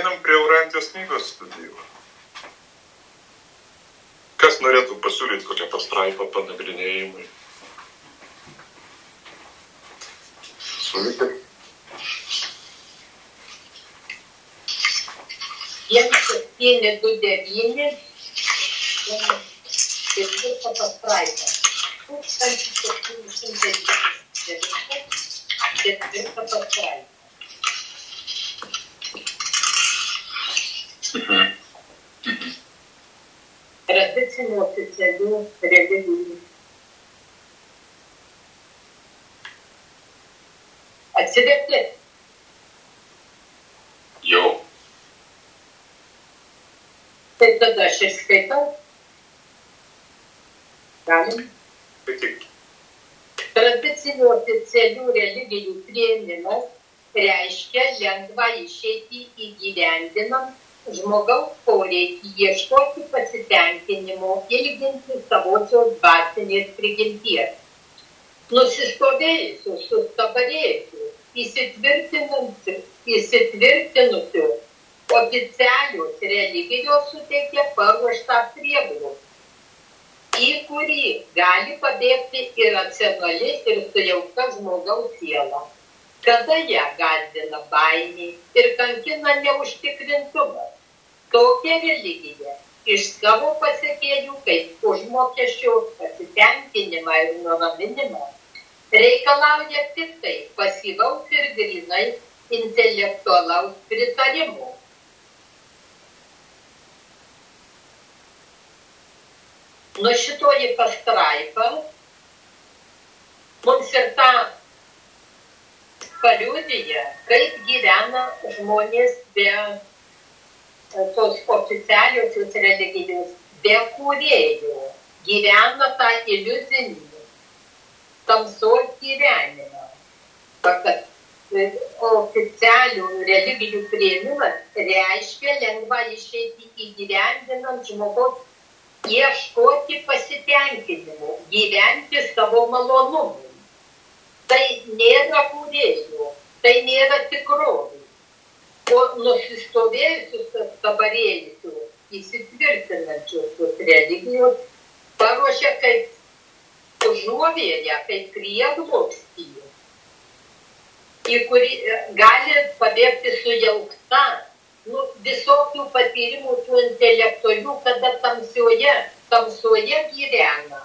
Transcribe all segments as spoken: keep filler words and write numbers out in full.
einam prie Eurantijos knygos studijų. Kas norėtų pasiūlyti kokią pastraipą panagrinėjimui? Siūlykit. vienas septyni du devyni ir visą pastraipą. tūkstantis septyni šimtai devyni ir visą pastraipą. Tradicinių oficialių religijų. Atsiverti? Jau. Tai tada aš ir skaitau. Galim? Tik. Tradicinių oficialių religijų priėmimas reiškia lengvą išeitį įgyvendinant žmogaus poreikį ieškoti pasitenkinimo, ilginti savosios dvasinės prigimties. Nusistovėjusių, sustabarėjusių, įsitvirtinusių oficialios religijos suteikia paruoštą prieglobstį, į kurį gali pabėgti iracionali ir sujaukta žmogaus siela, kada ją gąsdina baimė ir kankina neužtikrintumas. Tokia religija iš savo pasekėjų kaip užmokesčio pasitenkinimą ir nuraminimą reikalauja tik tai pasyvaus ir grynai intelektualaus pritarimo. Nu šitoji pastraipa mums ir tą paliudija, kaip gyvena žmonės be tos oficialiosios religijos, be kūrėjų, gyvena tą iliuzinį tamsos gyvenimą. Kad oficialių religijų priėmimas reiškia lengvą išeitį įgyvendinant žmogaus ieškoti pasitenkinimo, gyventi savo malonumui. Tai nėra kūrėjų, tai nėra tikrovė. O nusistovėjusius, sustabarėjusių, įsitvirtinančios religijos paruošia kaip užuovėją, kaip prieglobstį, į kurį gali pabėgti sujaukta nu, visokių patyrimų tų intelektualių, kada tamsioje, tamsoje gyvena.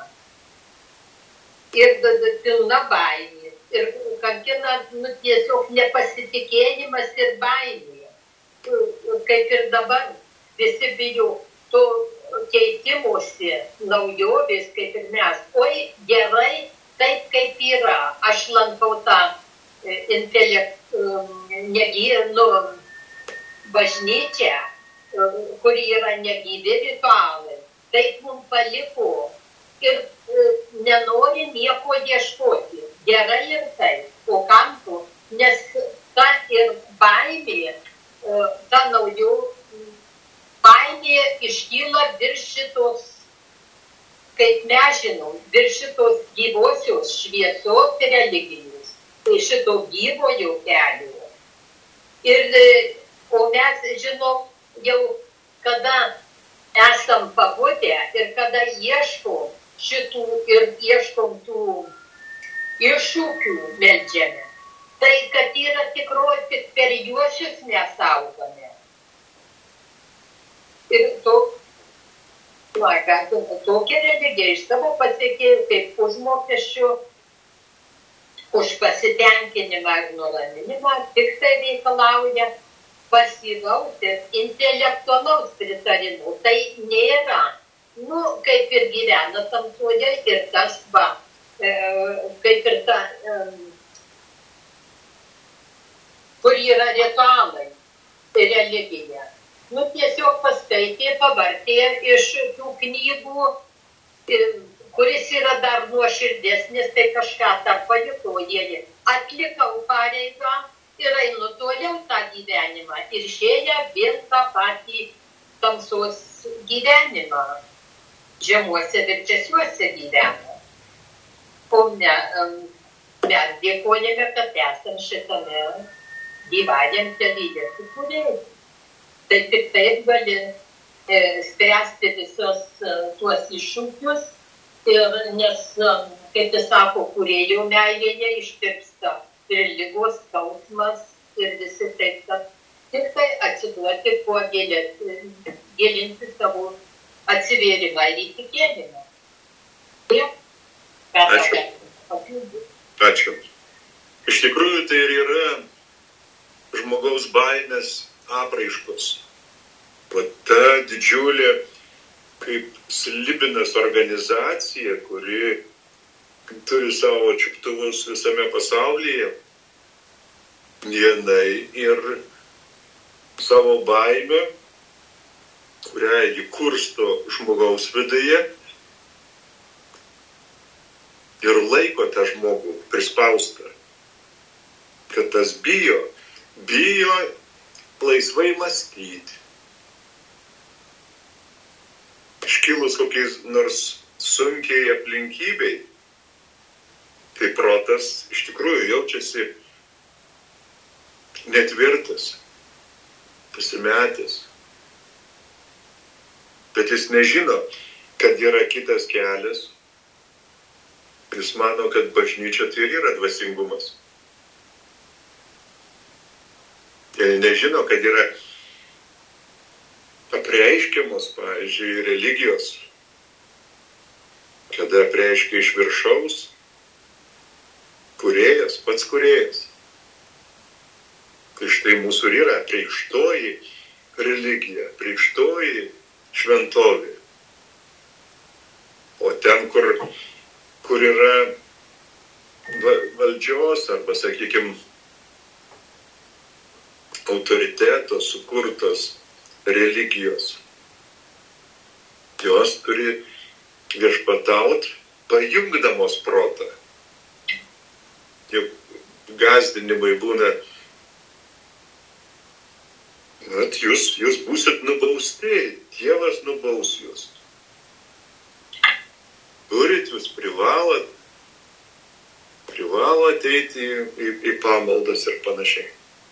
Ir pilna baimė, ir kankina nu, tiesiog nepasitikėjimas ir baimė. Kaip ir dabar visi bijo to keitimosi naujovės, kaip ir mes. Oi, gerai, taip kaip yra. Aš lankau tą intelekt, negynų bažnyčią, kuri yra negyvi ritualai. Taip mums paliko ir nenori nieko ieškoti. Gerai ir taip. O kam tu? Nes ta ir baimė, ta naujų baimė iškyla virš šitos, kaip mes žinom, virš šitos gyvosios šviesos religijos, tai šito gyvojo kelio. Ir, o mes žinom jau, kada esam pabudę ir kada ieškom šitų ir ieškom tų iššūkių meldžiame. Tai, kad yra tikroji, tik per juosius mes augame. Ir to, na, kad tokia religija iš savo pasiekėjų kaip užmokesčių, už pasitenkinimą ir nuraminimą, tik tai reikalauja pasyvaus ir intelektualaus pritarimo. Tai nėra, nu, kaip ir gyvena tamsoje ir tas va, e, kaip ir ta, e, kur yra ritualai, religija. Nu, tiesiog paskaitė, pavartė iš tų knygų, kuris yra dar nuoširdesnis, tai kažką tarp pajutoja. Atlikau pareigą ir einu toliau tą gyvenimą. Ir šėja vėl tą patį tamsos gyvenimą. Žemuose virčesiuose gyvena. O ne, mes dėkojame, kad esam šitame gyvajam kelyje su kuriais. Tai tik taip gali e, spręsti visos e, tuos iššūkius. Ir nes, e, kaip jis sako, kūrėjo meilėje ištirpsta ir lygos, skausmas ir visi taip, kad tik tai atsiduoti, kuo gilinti, gilinti savo atsivėrimą ir įtikėjimą. Taip, ką Ačiū. Ačiū. Iš tikrųjų, tai ir yra žmogaus baimės apraiškos. O ta didžiulė, kaip Slibinas organizacija, kuri turi savo čiuptuvus visame pasaulyje, jinai ir savo baimę, kurią jį kursto žmogaus viduje, ir laiko tą žmogų prispaustą, kad tas bijo, bijo laisvai mąstyti. Iškilus kokiais nors sunkiai aplinkybei, tai protas iš tikrųjų jaučiasi netvirtas, pasimetęs. Bet jis nežino, kad yra kitas kelias. Jis mano, kad bažnyčia tai ir yra dvasingumas. Jie nežino, kad yra apreiškiamos, pavyzdžiui, religijos, kada apreiškia iš viršaus kūrėjas, pats kūrėjas. Tai štai mūsų ir yra apreikštoji religija, apreikštoji šventovė. O ten, kur, kur yra valdžios arba, sakykime, autoriteto sukurtos religijos, jos turi viešpataut pajungdamos protą. Tie gąsdinimai būna, at jūs, jūs būsit nubausti, Dievas nubaus jūs. Turit, jūs privalot, privalo ateiti į, į, į pamaldas ir panašiai.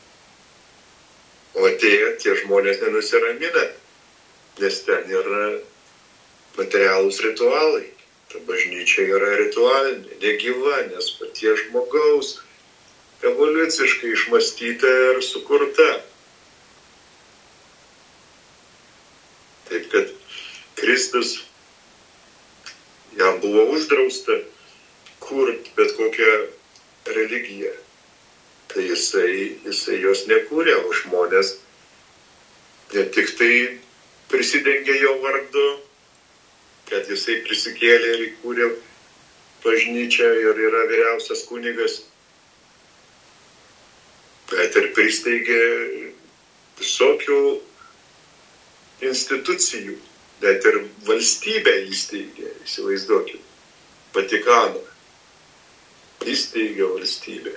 O atėję tie žmonės nenusiramina, nes ten yra materialūs ritualai. Ta bažnyčia yra ritualinė, negyva, nes paties žmogaus evoliuciškai išmąstyta ir sukurta. Taip, kad Kristus, jam buvo uždrausta kurti bet kokią religiją. Tai jisai, jisai jos nekūrė, o žmonės ne tik tai prisidengė jo vardu, kad jisai prisikėlė ir įkūrė bažnyčią ir yra vyriausias kunigas, bet ir pristeigė visokių institucijų, bet ir valstybę įsteigė, įsivaizduokit, Vatikaną įsteigė valstybę.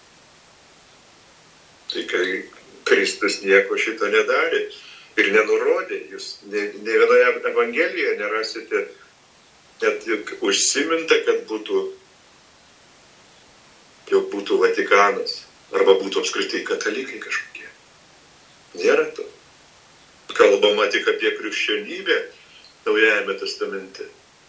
Tai kai Kristus nieko šito nedarė ir nenurodė, jūs ne, ne vienoje evangelijoje nerasite net užsiminta, kad būtų, jog būtų Vatikanas arba būtų apskritai katalikai kažkokie. Nėra to. Kalbama tik apie krikščionybę Naujajame testamente.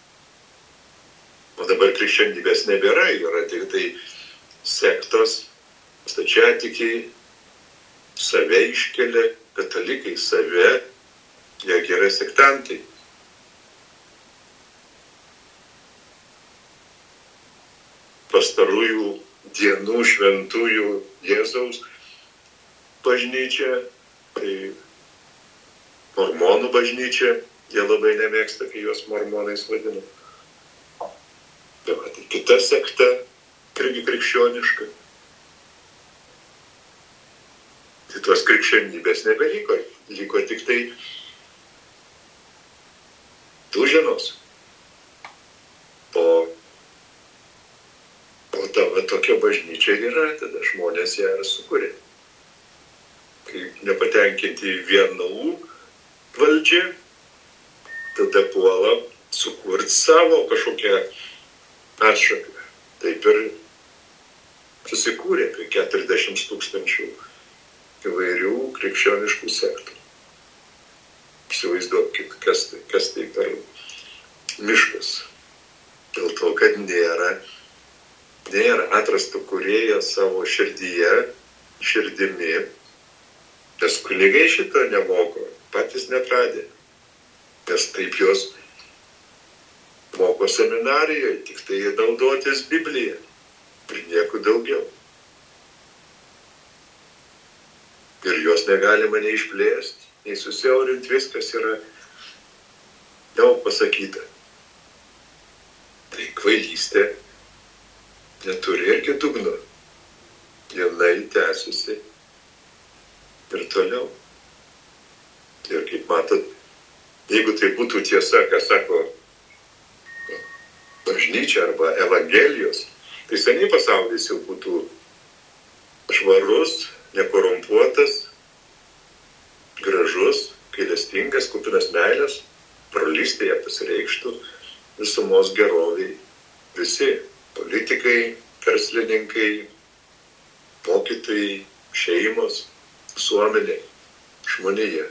O dabar krikščionybės nebėra, yra tik tai sektos, stačiatikiai, save iškelia, katalikai save, jie yra sektantai. Pastarųjų dienų šventųjų Jėzaus bažnyčia, tai mormonų bažnyčia, jie labai nemėgsta, kai juos mormonais vadina. Tai va, tai kita sekta, irgi krikščioniška. Tai tos krikščionybės nebeliko, liko tik tai duženos. O, o ta va, tokia bažnyčia yra, tada žmonės ją ir sukūrė. Kai nepatenkinti vienų valdžia, tada puola sukurti savo kažkokią atšaką. Taip ir susikūrė apie keturiasdešimt tūkstančių įvairių krikščioniškų sektų. kas tai per miškas. Dėl to, kad nėra, nėra atrastų kūrėjo savo širdyje, širdimi, nes kunigai šito nemoko, patys netradė, nes taip jos moko seminarijoje, tik tai naudotis Bibliją ir nieko daugiau. Ir jos negalima nei išplėsti, nei susiaurinti, viskas yra daug pasakyta. Tai kvailystė neturi irgi dugno. Jinai tęsiasi ir toliau. Ir kaip matot, jeigu tai būtų tiesa, ką sako bažnyčia arba evangelijos, tai seniai pasaulis jau būtų švarus, nekorumpuotas, gražus, gailestingas, kupinas meilės, brolystėje pasireikštų visumos geroviai visi politikai, verslininkai, mokytojai, šeimos, visuomenė, žmonija.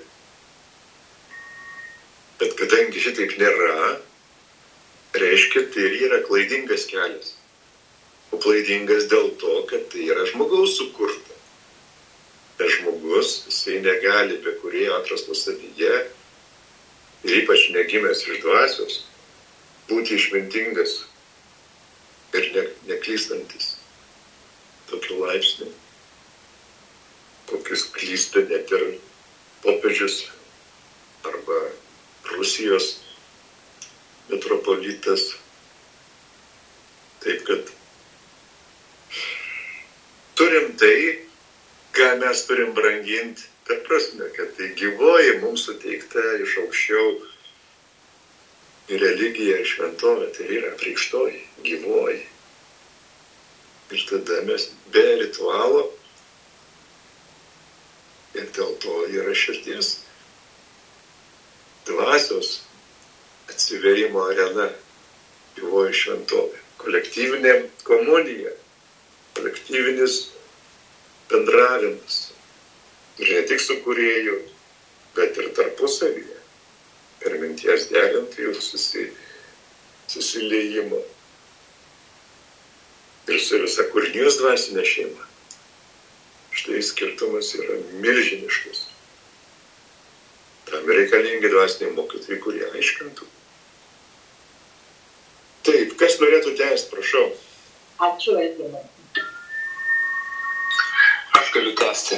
Bet kadangi šitaip nėra, reiškia, tai ir yra klaidingas kelias. O klaidingas dėl to, kad tai yra žmogaus sukurta. Nes žmogus, jisai negali be kūrėjo atrasto savyje, ir ypač negimęs iš dvasios, būti išmintingas ir ne, neklystantis tokiu laipsniu, kokius klysta net ir popiežius arba Rusijos metropolitas. Taip kad turim tai, ką mes turim branginti, ta prasme, kad tai gyvoji mums suteikta iš aukščiau ir religija, ir šventovė, tai yra apreikštoji, gyvoji. Ir tada mes be ritualo ir dėl to yra širdies dvasios atsiverimo arena, gyvoji šventovė, kolektyvinė komunija, kolektyvinis bendravimas. Ir ne tik su kūrėju, bet ir tarpusavyje, per minties degintojų susi, susiliejimo. Ir su visa kūrinijos dvasinė šeima. Štai skirtumas yra milžiniškas. Tam reikalingi dvasiniai mokytojai, kurie aiškintų. Taip, kas norėtų tęsti, prašau. Ačiū, Edvinai. Aš galiu tęsti.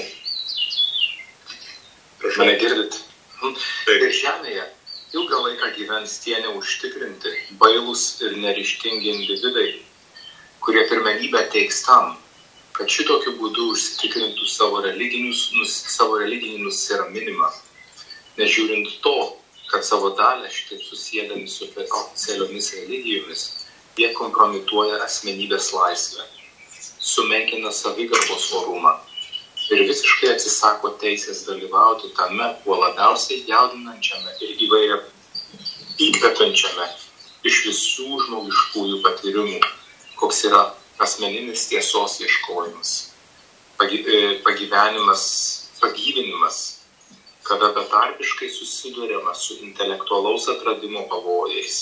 Mane girdit? Taip. Ir žemėje ilgą laiką gyvens tie neužtikrinti, bailūs ir neryžtingi individai, kurie pirmenybę teiks tam, kad šitokiu būdu užsitikrintų savo, nus, savo religinį nusiraminimą, nežiūrint to, kad savo dalę šitaip susėdami su oficialiomis religijomis, jie kompromituoja asmenybės laisvę, sumenkina savigarbos orumą ir visiškai atsisako teisės dalyvauti tame, kuo labiausiai jaudinančiame ir įvairia įkvepiančiame iš visų žmogiškųjų patyrimų, koks yra asmeninis tiesos ieškojimas, pagyvenimas, pagyvinimas, kada betarpiškai susiduriama su intelektualaus atradimo pavojais.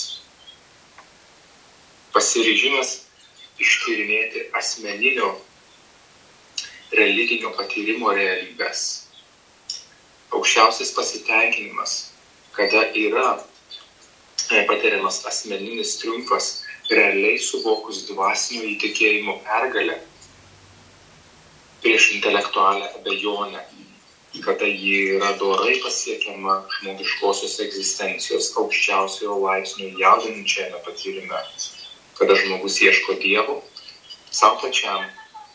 Pasiryžimas ištyrinėti asmeninio religinio patyrimo realybės. Aukščiausias pasitenkinimas, kada yra patiriamas asmeninis triumfas, realiai suvokus dvasinio įtikėjimo pergalę prieš intelektualią abejonę, kada ji yra dorai pasiekiama žmogiškosios egzistencijos aukščiausiojo laipsnio jaudinančiame patyrime, kada žmogus ieško Dievo savo pačiam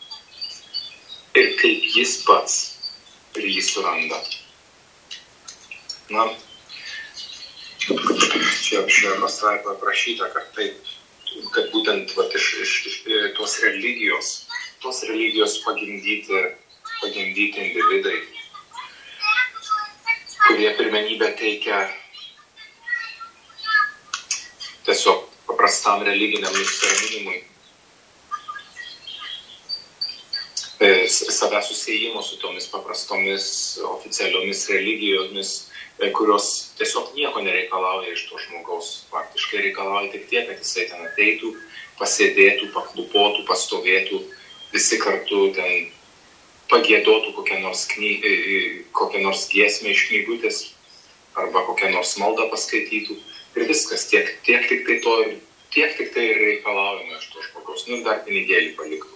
ir kaip jis pats ir jį suranda. Na, čia šioje pastraipoje aprašyta, kad taip, kad būtent vat, iš, iš, iš tos religijos, tos religijos pagimdyti, pagimdyti individai, kurie pirmenybę teikia tiesiog paprastam religiniam nusiraminimui. savęs susijimo su tomis paprastomis oficialiomis religijomis, kurios tiesiog nieko nereikalauja iš to žmogaus. Faktiškai reikalauja tik tiek, kad jisai ten ateitų, pasėdėtų, paklupotų, pastovėtų, visi kartu ten pagiedotų kokią nors, kny... kokią nors giesmę iš knygutės arba kokią nors maldą paskaitytų. Ir viskas, tiek, tiek tik tai to ir tiek tik tai ir reikalaujama iš to žmogaus. Nu, dar pinigėlį paliktų.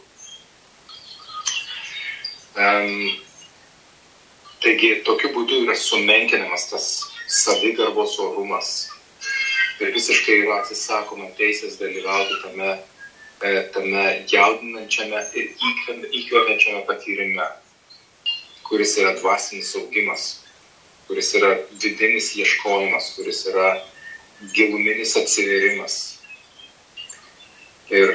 Um, taigi, tokiu būdu yra sumenkinamas tas savigarbos orumas. Ir visiškai yra atsisakoma teisės dalyvauti tame tame jaudinančiame ir įkvepiančiame patyrime, kuris yra dvasinis augimas, kuris yra vidinis ieškojimas, kuris yra giluminis atsivėrimas. Ir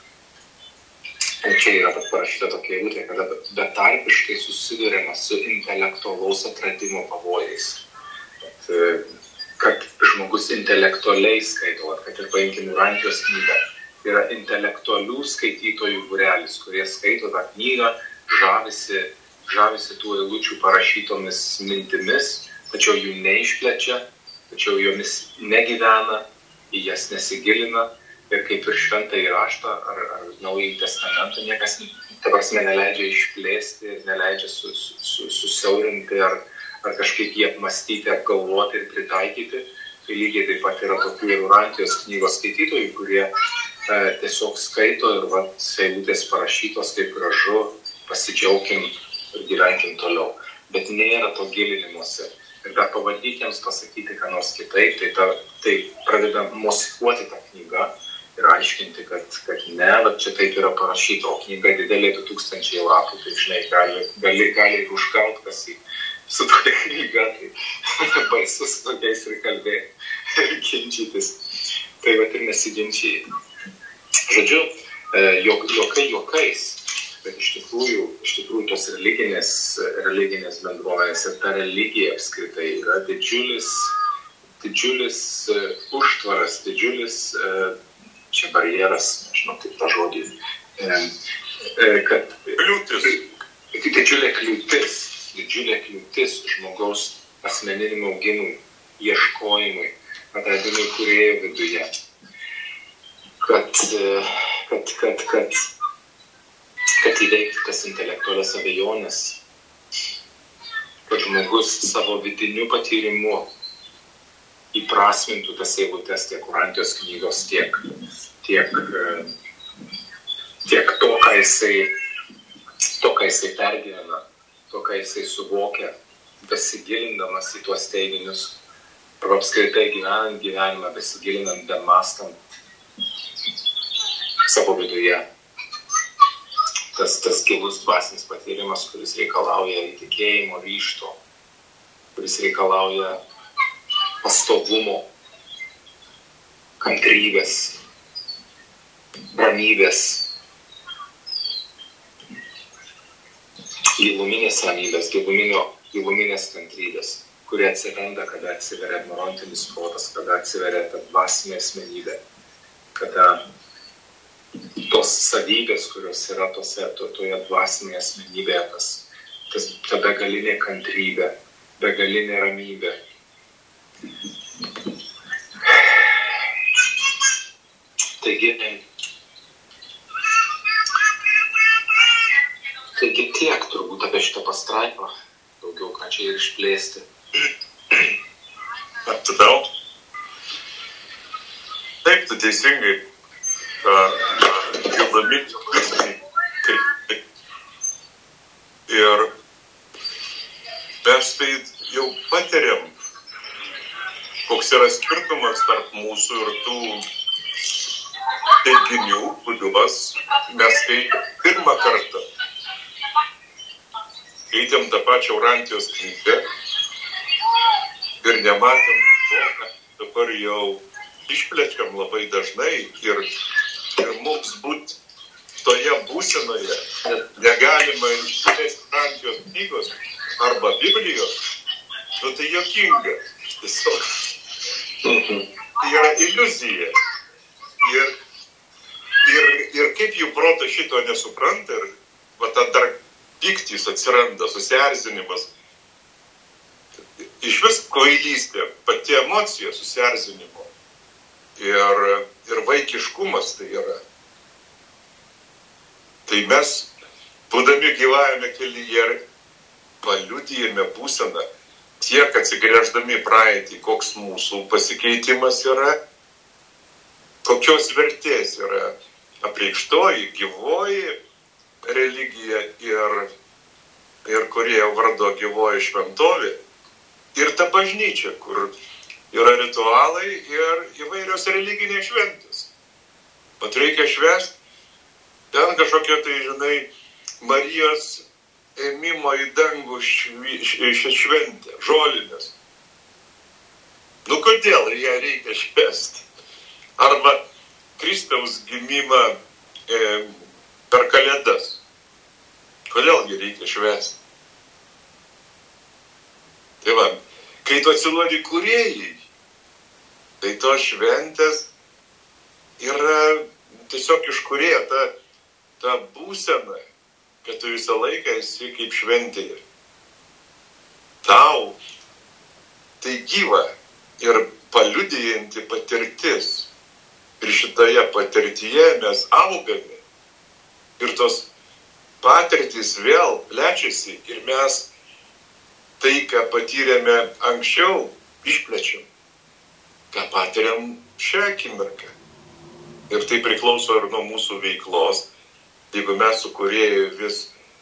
čia yra parašyta tokia eilutė, kada betarpiškai susiduriama su intelektualaus atradimo pavojais. Kad, kad žmogus intelektualiai skaito, kad ir paimkim Urantijos knygą, yra intelektualių skaitytojų būrelis, kurie skaito tą knygą, žavisi, žavisi tų eilučių parašytomis mintimis, tačiau jų neišplečia, tačiau jomis negyvena, į jas nesigilina ir kaip ir šventąjį raštą ar, ar Naująjį testamentą niekas, ta prasme, neleidžia išplėsti, neleidžia su, su, susiaurinti ar, ar kažkaip jį apmastyti, apgalvoti ir pritaikyti. Tai lygiai taip pat yra tokių ir Urantijos knygos skaitytojų, kurie e, tiesiog skaito ir va, eilutės parašytos kaip gražu, pasidžiaukim ir gyvenkim toliau. Bet nėra to gilinimuose. Ir dar pavadykiems pasakyti, ką nors kitaip, tai, ta, tai pradeda mosikuoti tą knygą ir aiškinti, kad, kad ne, va, čia taip yra parašyta, o knyga didelė du tūkstančiai lapų, tai žinai, gali, gali, gali ir užkalt kas į su tokia knyga, tai baisu su tokiais ir kalbėti ir ginčytis. Tai va ir nesiginčiai. Žodžiu, juokai juokais, bet iš tikrųjų, iš tikrųjų tos religinės, religinės bendruomenės ir ta religija apskritai yra didžiulis, didžiulis užtvaras, didžiulis, čia barjeras, nežinau kaip tą žodį, kad kliūtis. Didžiulė kliūtis. didžiulė kliūtis žmogaus asmeniniam augimui, ieškojimui, atradimui kūrėjo viduje. Kad, kad, kad, kad, kad įveikti tas intelektualias abejonės, kad žmogus savo vidiniu patyrimu įprasmintų tas eilutes tiek Urantijos knygos, tiek, tiek, tiek to, ką jisai, to, ką jisai pergyvena, to, ką jisai suvokia, besigilindamas į tuos teiginius, arba apskritai gyvenant gyvenimą, besigilinant, bemastant savo viduje. Tas, tas gilus dvasinis patyrimas, kuris reikalauja įtikėjimo, ryžto, kuris reikalauja pastovumo, kantrybės, ramybės, giluminės ramybės, giluminio, giluminės kantrybės, kurie atsiranda, kada atsiveria morontinis protas, kada atsiveria ta dvasinė asmenybė, kada tos savybės, kurios yra tose, to, toje dvasinėje asmenybėje, tas, tas, ta begalinė kantrybė, begalinė ramybė. Taigi, taigi tiek turbūt apie šitą pastraipą, daugiau ką čia ir išplėsti. Todėl, taip, tu teisingai gildami kaip ir mes tai jau patiriam, koks yra skirtumas tarp mūsų ir tų teiginių, kuriuos mes skaitėm pirmą kartą. Skaitėm tą pačią Urantijos knygą ir nematėm to, kad dabar jau išplečiam labai dažnai ir, ir mums būt toje būsenoje negalima išplėsti Urantijos knygos arba Biblijos, nu tai juokinga. Tiesiog. Tai yra iliuzija. Ir, ir, ir kaip jų protas šito nesupranta ir va ta dar piktys atsiranda, susierzinimas. Iš vis kvailystė, pati emocija susierzinimo. Ir, ir vaikiškumas tai yra. Tai mes, būdami gyvajame kelyje, paliudijame būseną, tiek atsigręždami praeitį, koks mūsų pasikeitimas yra, kokios vertės yra apreikštoji, gyvoji religija ir, ir Kūrėjo vardo gyvoji šventovė. Ir ta bažnyčia, kur yra ritualai ir įvairios religinės šventės. Mat reikia švęsti, ten kažkokia tai, žinai, Marijos ėmimo į dangų šventė, žolinės. Nu kodėl ją reikia švęsti? Arba Kristaus gimimą e, per Kalėdas. Kodėl jį reikia švęsti? Tai va, kai tu atsiduodi Kūrėjai, tai tos šventės yra tiesiog iš Kūrėjo ta, ta būsena, kad tu visą laiką esi kaip šventėje. Tau tai gyva ir paliudijanti patirtis. Ir šitoje patirtyje mes augame. Ir tos patirtys vėl plečiasi ir mes tai, ką patyrėme anksčiau, išplečiam. Ką patiriam šią akimirką. Ir tai priklauso ir nuo mūsų veiklos. Jeigu mes su Kūrėju vis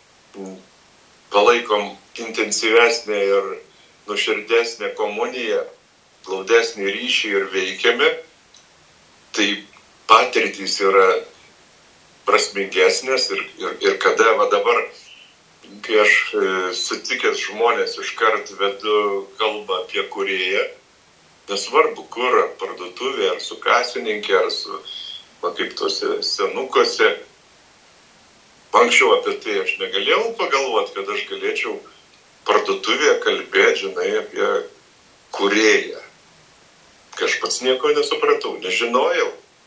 palaikom intensyvesnę ir nuoširdesnę komuniją, glaudesnį ryšį ir veikiame, tai patirtys yra prasmingesnės ir, ir, ir kada va dabar, kai aš sutikęs žmonės iškart vedu kalbą apie Kūrėją, nesvarbu kur, ar parduotuvė, ar su kasininkė, ar su, va, kaip tose senukose. Anksčiau apie tai aš negalėjau pagalvoti, kad aš galėčiau parduotuvėje kalbėti, žinai, apie Kūrėją. Kai aš pats nieko nesupratau, nežinojau.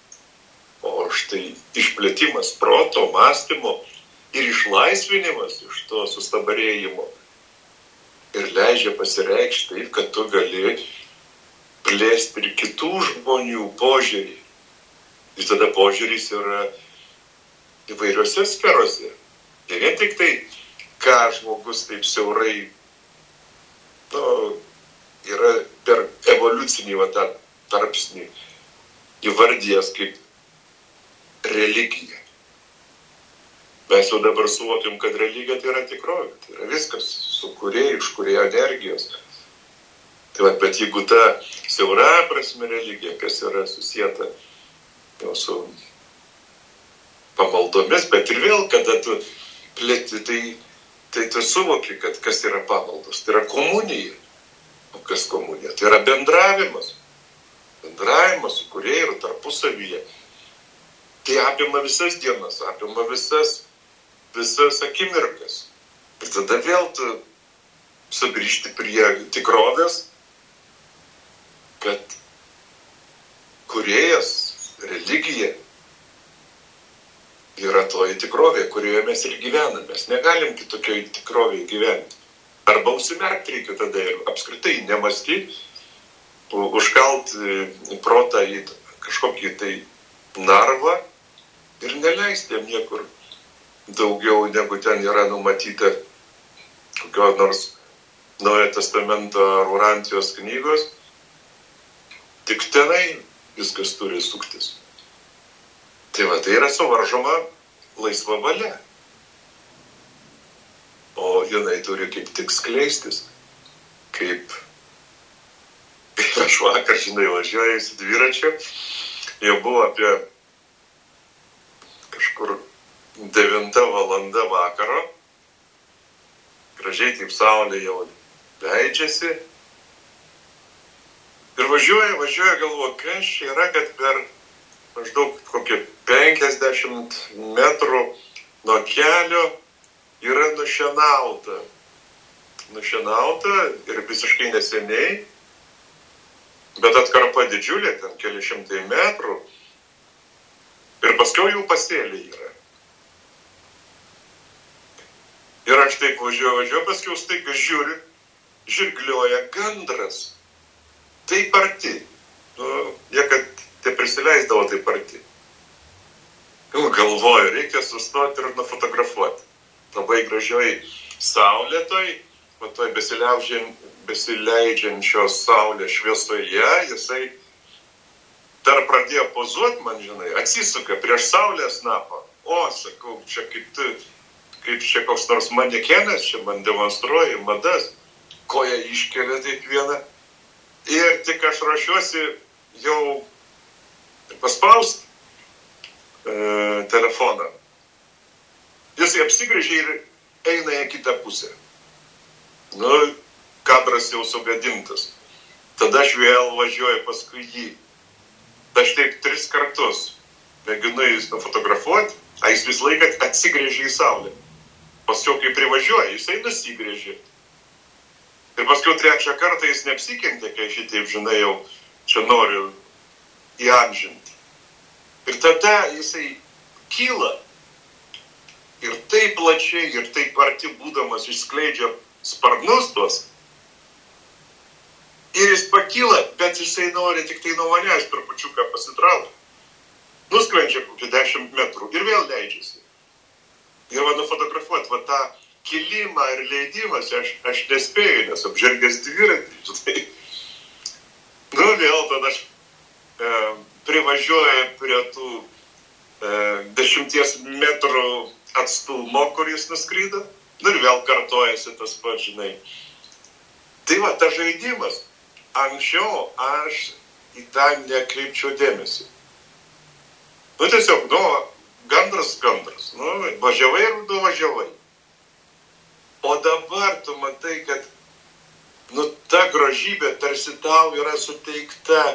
O štai išplėtimas proto, mąstymo ir išlaisvinimas iš to sustabarėjimo ir leidžia pasireikšti taip, kad tu gali plėsti ir kitų žmonių požiūrį. Ir tada požiūris yra įvairiose sferose. Ne vien tik tai, ką žmogus taip siaurai, nu, yra per evoliucinį va, tą tarpsnį įvardijęs kaip religija. Mes jau dabar suvokiam, kad religija tai yra tikrovė. Tai yra viskas su Kūrėju, iš Kūrėjo energijos. Tai va, bet jeigu ta siaura prasme religija, kas yra susieta jau su pamaldomis, bet ir vėl, kada tu plėti, tai, tai tu suvoki, kad kas yra pamaldos. Tai yra komunija. O kas komunija? Tai yra bendravimas. Bendravimas su Kūrėju ir tarpusavyje. Tai apima visas dienas, apima visas, visas akimirkas. Ir tada vėl tu sugrįžti prie tikrovės, kad Kūrėjas, religija yra toji tikrovė, kurioje mes ir gyvename. Mes negalim kitokioj tikrovėje gyventi. Arba užsimerkti reikia tada ir apskritai nemąstyti, užkalt protą į kažkokį tai narvą ir neleisti jam niekur daugiau, negu ten yra numatyta kokio nors Naujojo Testamento ar Urantijos knygos. Tik tenai viskas turi suktis. Tai va, tai yra suvaržoma laisva valia. O jinai turi kaip tik skleistis. Kaip, kaip aš vakar, žinai, važiuojusi dviračiu, jau buvo apie kažkur devinta valanda vakaro. Gražiai taip saulė jau leidžiasi. Ir važiuoja, važiuoja, galvoju, kas čia yra, kad per maždaug kokie penkiasdešimt metrų nuo kelio yra nušienauta. Nušienauta ir visiškai neseniai, bet atkarpa didžiulė, ten keli šimtai metrų. Ir paskiau jau pasėliai yra. Ir aš taip važiuoju, važiuoju, paskiau staiga žiūriu, žirglioja gandras. Taip arti. Nu, jie, kad te prisileisdavo taip arti. Nu, galvoju, reikia sustoti ir nufotografuoti. Labai gražioj saulėtoj, o toj besileidžiančios saulės šviesoje, jisai dar pradėjo pozuoti man, žinai, atsisuka prieš saulės snapą. O, sakau, čia kaip tu, kaip čia koks nors manekenas, čia man demonstruoja madas, koja iškelia taip vieną. Ir tik aš ruošiuosi jau paspausti e, telefoną. Jisai apsigręžia ir eina į kitą pusę. Nu, kadras jau sugadintas. Tada aš vėl važiuoju paskui jį. Aš taip tris kartus mėginu jis nufotografuoti, a jis vis laiką atsigrėžia į saulę. Paskiau, kai privažiuoja, jisai nusigrėžia. Ir paskiau trečią kartą jis neapsikentė, kai šitaip, žinai, jau čia noriu įamžinti. Ir tada jisai kyla ir taip plačiai, ir taip arti būdamas išskleidžia sparnus tuos. Ir jis pakyla, bet jisai nori tik tai nuo manęs per pačiuką pasitraukti. Nusklendžia kokį dešimt metrų ir vėl leidžiasi. Ir va nufotografuoti va tą kilimą ir leidimas aš, aš nespėju, nes apžergęs dviratį. Tai, nu vėl tada aš e, privažiuoju prie tų e, dešimties metrų atstumo, kur jis nuskrydo. Nu ir vėl kartojasi tas pats, žinai. Tai va, tas žaidimas. Anksčiau aš į tą nekreipčiau dėmesį. Nu tiesiog, nu, gandras, gandras. Nu, važiavai ir nu važiavai. O dabar tu matai, kad, nu, ta grožybė tarsi tau yra suteikta.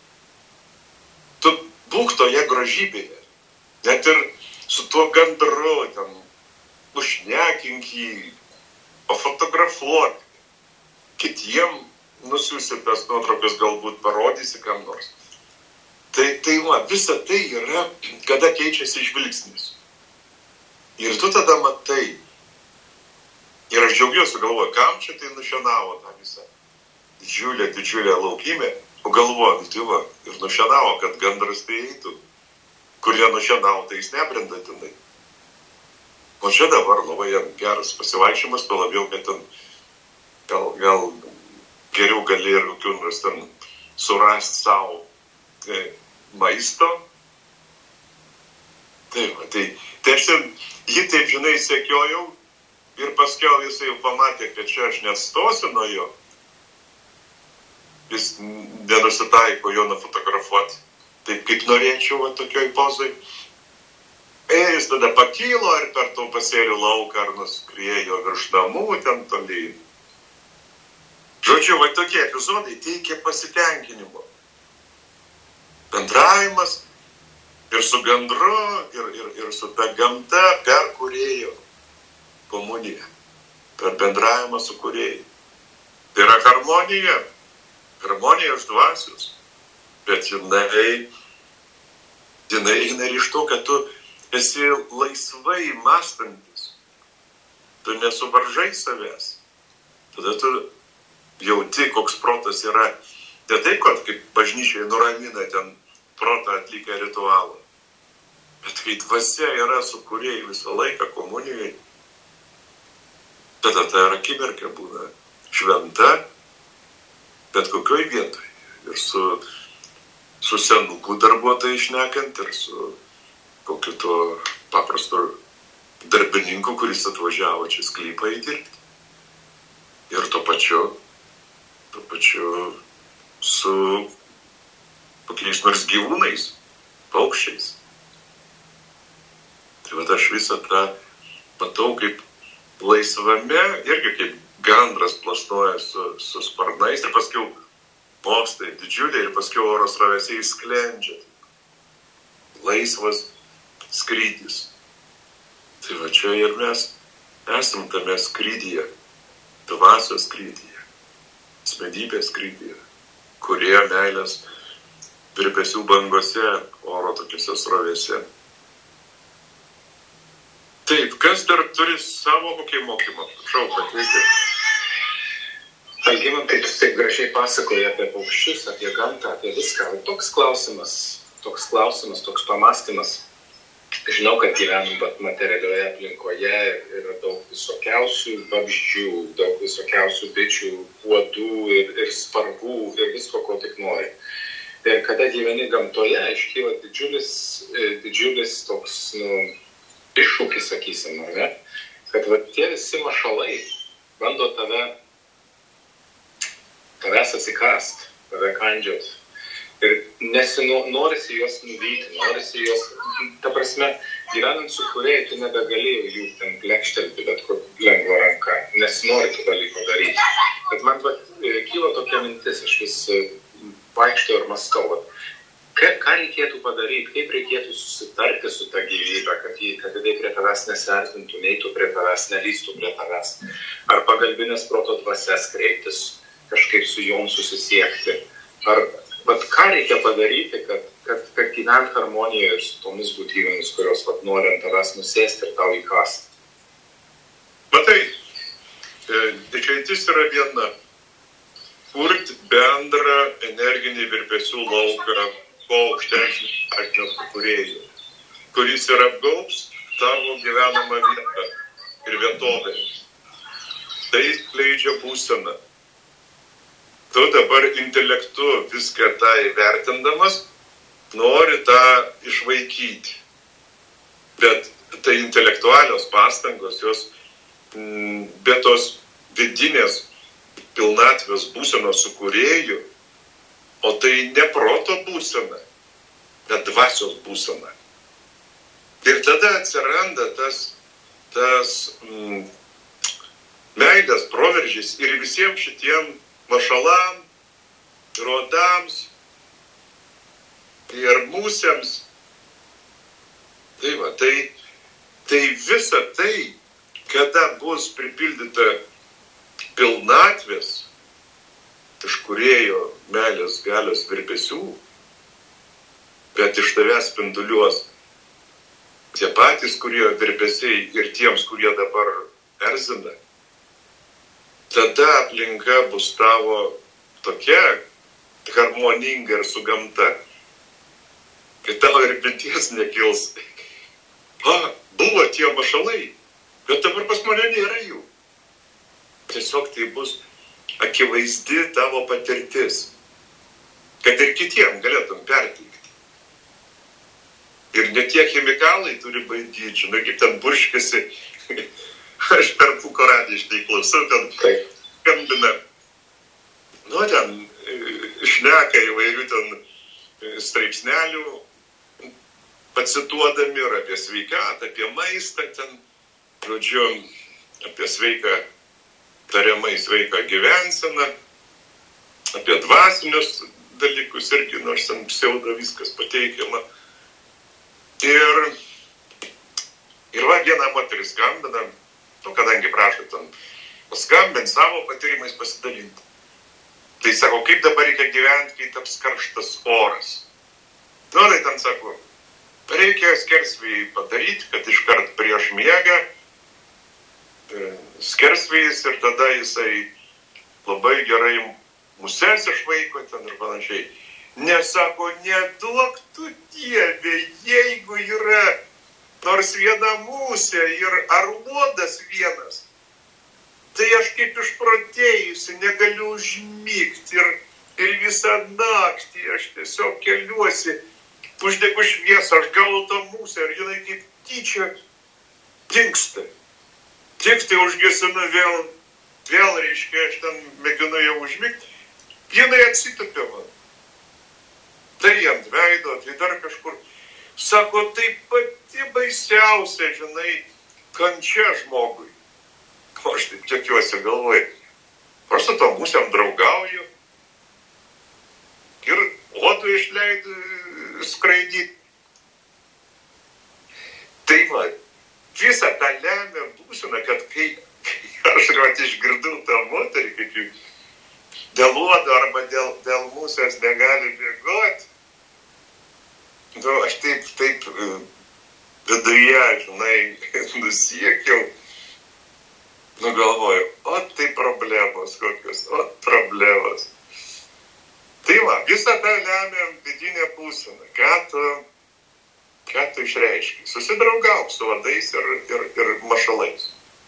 Tu būk toje grožybėje. Net ir su tuo gandru, ten, užšnekink jį, pafotografuok. Kitiem nusiųsi tas nuotraukas, galbūt parodysi kam nors. Tai, tai va, visa tai yra, kada keičiasi žvilgsnis. Ir tu tada matai. Ir aš džiaugiuosi, galvoju, kam čia tai nušienavo tą visą didžiulę, didžiulę laukimę. O galvoju, tai va, ir nušienavo, kad gandras tai eitų. Kur jie nušienavo, tai jis nebrenda tenai. O čia dabar labai geras pasivaikščiojimas, tuo labiau, kad ten gal, gal geriau gali ir kokių nors ten surasti savo e, maisto. Tai va, tai, tai aš ten, jį taip, žinai, sekiojau ir paskiau jisai jau pamatė, kad čia aš nestosiu nuo jo. Jis nenusitaiko jo nufotografuoti. Taip kaip norėčiau va, tokioj pozai. E, jis tada pakylo ir per to pasėlių lauką ar nuskriejo virš namų ten toliai. Žodžiu, va tokie epizodai teikia pasitenkinimo. Bendravimas ir su gandru, ir, ir, ir su ta gamta per kūrėjo komuniją. Per bendravimą su kūrėjai. Tai yra harmonija. Harmonija iš dvasios. Bet jinai, jinai eina ir iš to, kad tu esi laisvai mąstantis. Tu nesuvaržai savęs. Tada tu jauti, koks protas yra. Ne taip, kad kaip bažnyčiai nuramina ten protą atlikę ritualą. Bet kai dvasia yra su kūrėjai visą laiką komunijai, tada ta akimirka būna šventa, bet kokioj vietoj. Ir su, su senukų darbuotojai šnekant, ir su kokiu to paprasto darbininku, kuris atvažiavo čia sklypą įdirbti. Ir to pačiu, to pačiu su kokiais nors gyvūnais, paukščiais. Tai va aš visą tą matau kaip laisvame, irgi kaip gandras plasnoja su, su sparnais ir paskiau mostai didžiuliai ir paskiau oro srovėse sklendžia. Laisvas skrydis. Tai va čia ir mes esam tame skrydyje, dvasios skrydyje, asmenybės skrydyje, kurie meilės virpesių bangose, oro tokiuose srovėse. Taip, kas dar turi savo kokį mokymą? Prašau, pateikti. Algimantai, tu taip gražiai pasakoji apie paukščius, apie gamtą, apie viską. Toks klausimas, toks klausimas, toks pamastymas. Žinau, kad gyvenam materialioje aplinkoje, yra daug visokiausių vabzdžių, daug visokiausių bičių, uodų ir, ir sparvų ir visko, ko tik nori. Ir kada gyveni gamtoje, iškyla didžiulis, didžiulis toks, nu, iššūkis, sakysim, ar ne? Kad va, tie visi mašalai bando tave, tavęs atsikast, tave kandžiot. Ir nesinu, norisi juos nuvyti, norisi juos, ta prasme, gyvenant su kūrėjai, tu nebegalėjai jų ten plekštelti, bet kur lengva ranka, nesinori tų dalykų daryti. Bet man va, kyla tokia mintis, aš vis vaikštau ir mąstau, va, ką, ką reikėtų padaryti, kaip reikėtų susitarti su ta gyvybė, kad jį, kad jį prie tavęs nesertintų, neitų prie tavęs, nelystų prie tavęs. Ar pagalbinės proto dvasias kreiptis, kažkaip su jom susisiekti. Ar Bet ką reikia padaryti, kad, kad, kad gyvent harmonijoje ir su tomis būtybėmis, kurios vat, nori ant tavęs nusėsti ir tau įkasti? Matai, išeitis yra viena. Kurti bendrą energinį virpesių lauką po aukštesnį atnešų kūrėjų, kuris ir apgaubs tavo gyvenamą vietą ir vietovę. Tai skleidžia būseną. Tu dabar intelektu viską tą įvertindamas nori tą išvaikyti. Bet tai intelektualios pastangos, jos be tos vidinės pilnatvės būsenos su kūrėju, o tai ne proto būsena, bet dvasios būsena. Ir tada atsiranda tas, tas mm, meilės proveržys ir visiems šitiem mašalam, rodams ir mūsiams. Tai va, tai, tai visa tai, kada bus pripildyta pilnatvės iš kūrėjo meilės galios virpesių, bet iš tavęs spinduliuos tie patys, kurie virpesiai ir tiems, kurie dabar erzina, tada aplinka bus tavo tokia harmoninga ir su gamta, kai tavo ir minties nekils. A, buvo tie mašalai, bet dabar pas mane nėra jų. Tiesiog tai bus akivaizdi tavo patirtis, kad ir kitiem galėtum perteikti. Ir ne tie chemikalai turi baidyti, žinai, kaip ten burškasi. Aš per Puko radiją štai klausau, ten skambina, nu, ten šneka įvairių ten straipsnelių, pacituodami ir apie sveikatą, apie maistą, ten, žodžiu, apie sveiką, tariamai sveiką gyvenseną, apie dvasinius dalykus irgi, nors ten pseudo viskas pateikiama. Ir, ir va, viena moteris skambina, nu, kadangi prašo ten paskambinti, savo patyrimais pasidalinti. Tai sako, kaip dabar reikia gyventi, kai taps karštas oras. Nu, tai ten sako, reikia skersvėjį padaryti, kad iškart prieš miegą skersvėjis ir tada jisai labai gerai muses išvaiko ten ir panašiai. Nesako, neduok tu Dieve, jeigu yra nors viena musė ir ar uodas vienas, tai aš kaip išprotėjusi negaliu užmigti ir, ir visą naktį aš tiesiog keliuosi, uždegu šviesą, aš gaunu tą musę ir jinai kaip tyčia dingsta. Tik tai užgesinu vėl, vėl reiškia, aš ten mėginu jau užmigti, jinai atsitupė man. Tai ant veido, tai dar kažkur. Sako, tai pati baisiausia, žinai, kančia žmogui. O aš taip tikiuosi galvoju. Aš su tom musėm draugauju. Ir uodų išleidu skraidyti. Tai va, visą tą lemia būseną, kad kai, kai aš vat išgirdau tą moterį, kaip jų dėl uodo arba dėl, dėl musės negali bėgoti, nu, aš taip, taip viduje, žinai, nusiekiau, nu galvoju, o tai problemos kokios, o problemos. Tai va, visą tą lemia vidinė būsena, ką tu, ką tu išreiški. Susidraugauk su vadais ir, ir, ir mašalais.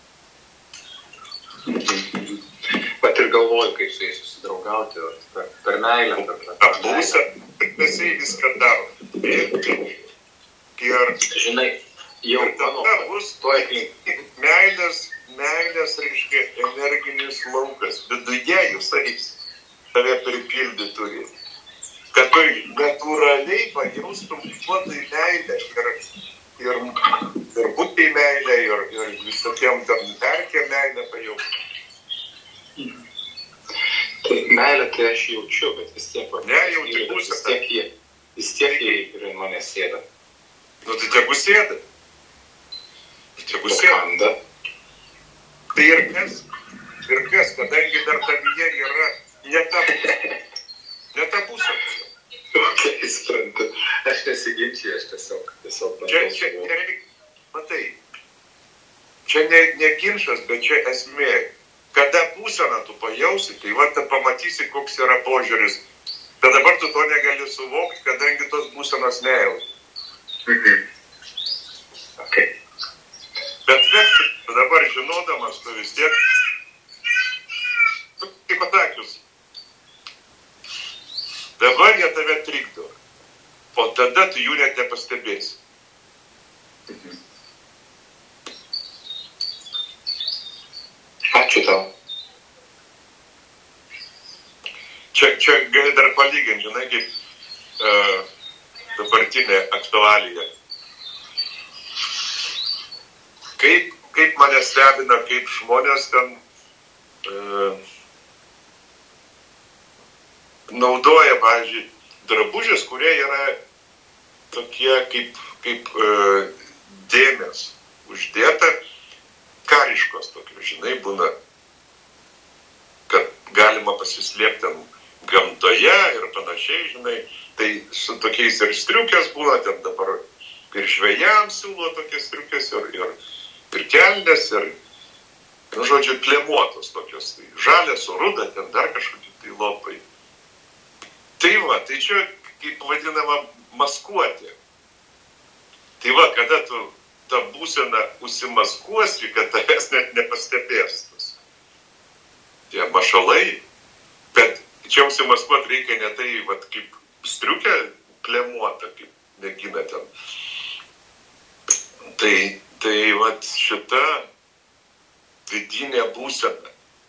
Bet ir galvoju, kaip su jais susidraugauti, per, per meilę. Per, per, per būsena, visi viską daro. Ir, ir, žinai, jau tada bus meilės, meilės, reiškia, energinis laukas. Viduje jisai tave pripildyti turi. Kad tu natūraliai pajaustum duotai meilę ir, ir, ir būtai meilę, ir, ir visokiem tam perkė meilę pajaustum. Tai meilę tai aš jaučiu, bet vis tiek... Ne, jauti būsą. Vis tiek jie, vis tiek jie ir mane sėda. Nu tai tegu sėda. Tegu sėda. Tai ir kas, ir kas, kadangi dar tavyje yra ne ta, ne ta būsena. Ok, suprantu. Aš nesiginčiu, aš tiesiog, tiesiog čia, čia nereikia, matai, čia ne, ne ginčas, bet čia esmė. Kada būseną tu pajausi, tai va, tu pamatysi, koks yra požiūris. Bet dabar tu to negali suvokti, kadangi tos būsenos nejauti. Mhm. Ok. Bet vis, dabar žinodamas, tu vis tiek, tu kaip pasakius, dabar jie tave trikdo, o tada tu jų net nepastebėsi. Mhm. Ačiū tau. Čia, čia gali dar palyginti, žinai, kaip uh, dabartinė aktualija. Kaip, kaip mane stebina, kaip žmonės ten uh, naudoja, pavyzdžiui, drabužius, kurie yra tokie kaip, kaip uh, dėmės uždėta, kariškos tokios, žinai, būna, kad galima pasislėpti gamtoje ir panašiai, žinai, tai su tokiais ir striukės būna, ten dabar ir žvejams siūlo tokias striukės, ir, ir, ir kelnės, ir, nu, žodžiu, klemuotos tokios, tai žalės, ruda, ten dar kažkokie tai lopai. Tai va, tai čia kaip vadinama maskuotė. Tai va, kada tu tą būseną užsimaskuosi, kad tavęs net nepastebės. Tie mašalai, bet čia užsimaskuoti reikia ne tai, vat, kaip striukė klemuota, kaip mėgina ten. Tai, tai vat, šita vidinė būsena.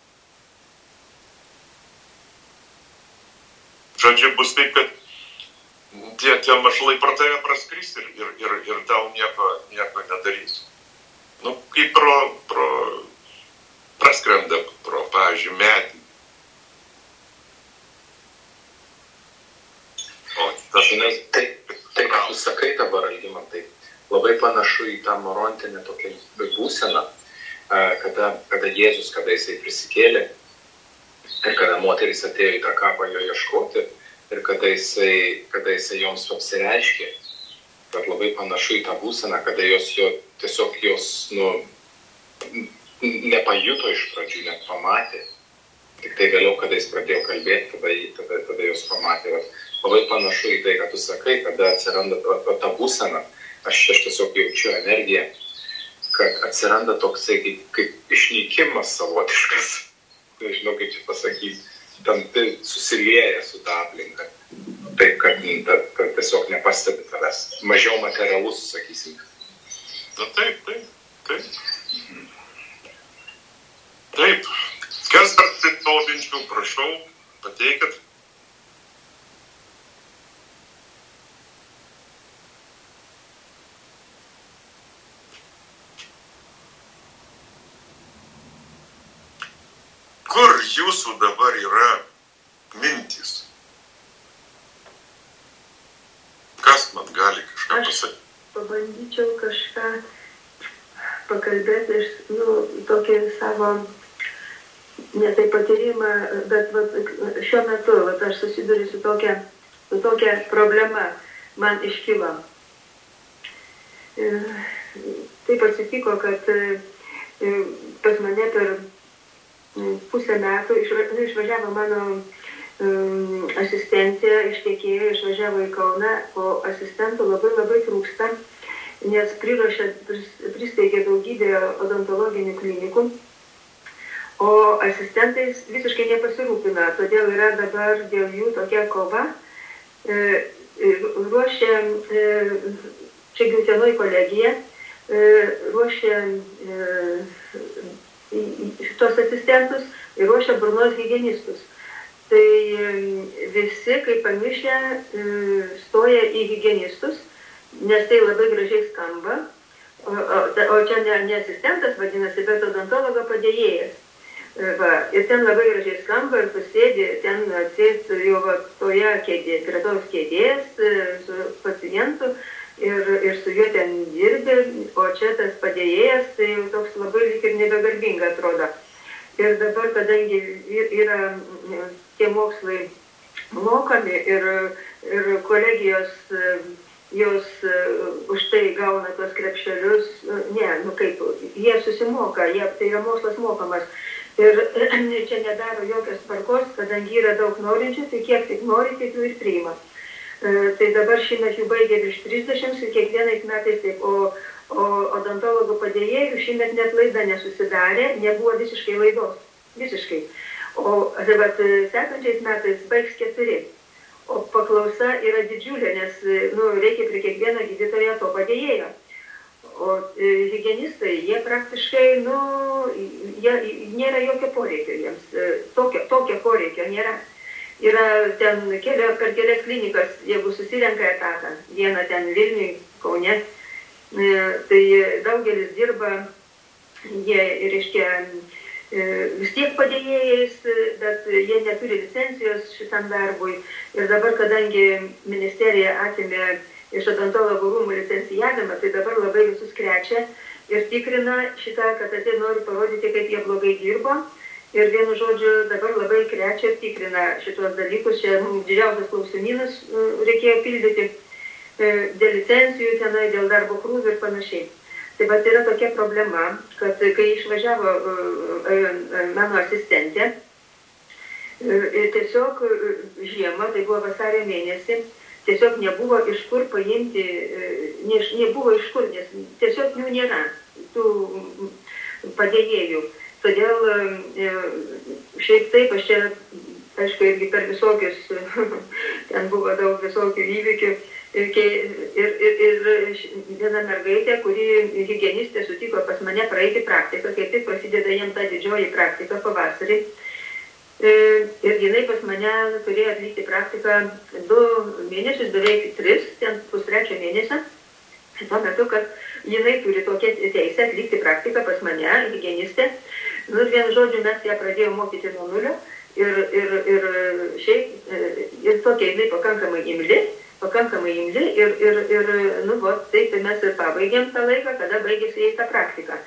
Žodžiu, bus taip, kad tie, tie mašalai pro tave praskris ir, ir, ir, ir tau nieko, nieko nedarys. Nu, kaip pro, pro, praskrenda pro, pavyzdžiui, medį. O, tas, žinai, tai, tai ką tu sakai dabar, Algimantai, labai panašu į tą morontinę tokią būseną, kada, kada Jėzus, kada jisai prisikėlė, ir kada moteris atėjo į tą kapą jo ieškoti, ir kada jisai, kada jisai joms apsireiškė, kad labai panašu į tą būseną, kada jos jo, tiesiog jos, nu, nepajuto iš pradžių, net pamatė. Tik tai vėliau, kada jis pradėjo kalbėti, tada, tada, tada jos pamatė. Labai panašu į tai, kad tu sakai, kada atsiranda ta, ta būsena, aš, aš tiesiog jaučiu energiją, kad atsiranda toksai kaip, kaip išnykimas savotiškas. Nežinau, kaip čia pasakyti, tam tai susilieja su tą aplinką. Taip, kad, kad, kad tiesiog nepastebi tavęs. Mažiau materialus, sakysim. Na taip, taip, taip. Taip. Kas dar tai to minčių, prašau, pateikit. Kur jūsų dabar yra mintys? Kas man gali kažką pasakyti? Aš pabandyčiau kažką pakalbėti iš, nu, tokį savo, ne tai patyrimą, bet vat, šiuo metu vat, aš susiduriu su tokia, su tokia problema, man iškilo. taip atsitiko, kad pas mane per pusę metų išvažiavo mano asistentė, ištekėjo, išvažiavo į Kauną, o asistentų labai labai trūksta, nes priruošė, pristeigė daugybę odontologinių klinikų, o asistentais visiškai nepasirūpina, todėl yra dabar dėl jų tokia kova. Ruošia, čia Utenoj kolegija, ruošia šitos asistentus ir ruošia burnos higienistus. Tai visi, kaip pamišę, stoja į higienistus, nes tai labai gražiai skamba, o, o čia ne, ne asistentas vadinasi, bet odontologo padėjėjas. Va, ir ten labai gražiai skamba ir pasėdė, ten atsės jau va, toje kėdė, prie tos kėdės su pacientu ir, ir su juo ten dirbi, o čia tas padėjėjas, tai jau toks labai lyg ir nebegarbinga atrodo. Ir dabar, kadangi yra tie mokslai mokami ir, ir kolegijos jos už tai gauna tuos krepšelius, ne, nu kaip, jie susimoka, jie, tai yra mokslas mokamas. Ir čia nedaro jokios tvarkos, kadangi yra daug norinčių, tai kiek tik nori, tiek jų ir priima. Tai dabar šiemet jų baigė virš trisdešimt ir kiekvienais metais taip, o, o odontologų padėjėjų šiemet net laida nesusidarė, nebuvo visiškai laidos, visiškai. O bet sekančiais metais baigs keturi. O paklausa yra didžiulė, nes nu, reikia prie kiekvieno gydytojo to padėjėjo. O higienistai, jie praktiškai, nu, jie, nėra jokio poreikio jiems, tokio, tokio poreikio nėra. Yra ten kelio, per kelias klinikas, jeigu susirenka etatą, vieną ten Vilniui, Kaune, tai daugelis dirba, jie, reiškia, vis tiek padėjėjais, bet jie neturi licencijos šitam darbui. Ir dabar, kadangi ministerija atėmė iš odontologų rūmų licencijavimą, tai dabar labai visus krečia ir tikrina šitą, kad tai nori parodyti, kaip jie blogai dirbo. Ir vienu žodžiu dabar labai krečia ir tikrina šitos dalykus. Čia mums didžiausias klausimynas reikėjo pildyti dėl licencijų tenai, dėl darbo krūvių ir panašiai. Tai bet yra tokia problema, kad kai išvažiavo mano asistentė, tiesiog žiemą, tai buvo vasario mėnesį, tiesiog nebuvo iš kur paimti, ne, nebuvo iš kur, nes tiesiog jų nėra, tų padėjėjų. Todėl šiaip taip, aš čia, aišku, irgi per visokius, ten buvo daug visokių įvykių. Ir, ir, ir, ir viena mergaitė, kuri higienistė sutiko pas mane praeiti praktiką, kaip tik prasideda jiem ta didžioji praktika pavasarį. Ir jinai pas mane turėjo atlikti praktiką du mėnesius, beveik tris, ten pustrečio mėnesio. Tuo metu, kad jinai turi tokią teisę atlikti praktiką pas mane, higienistė. Nu, ir vienu žodžiu, mes ją pradėjome mokyti nuo nulio. Ir, ir, ir šiaip, ir tokia jinai pakankamai imli. pakankamai imli ir, ir, ir nu, va, taip mes ir pabaigėm tą laiką, kada baigėsi jai tą praktiką.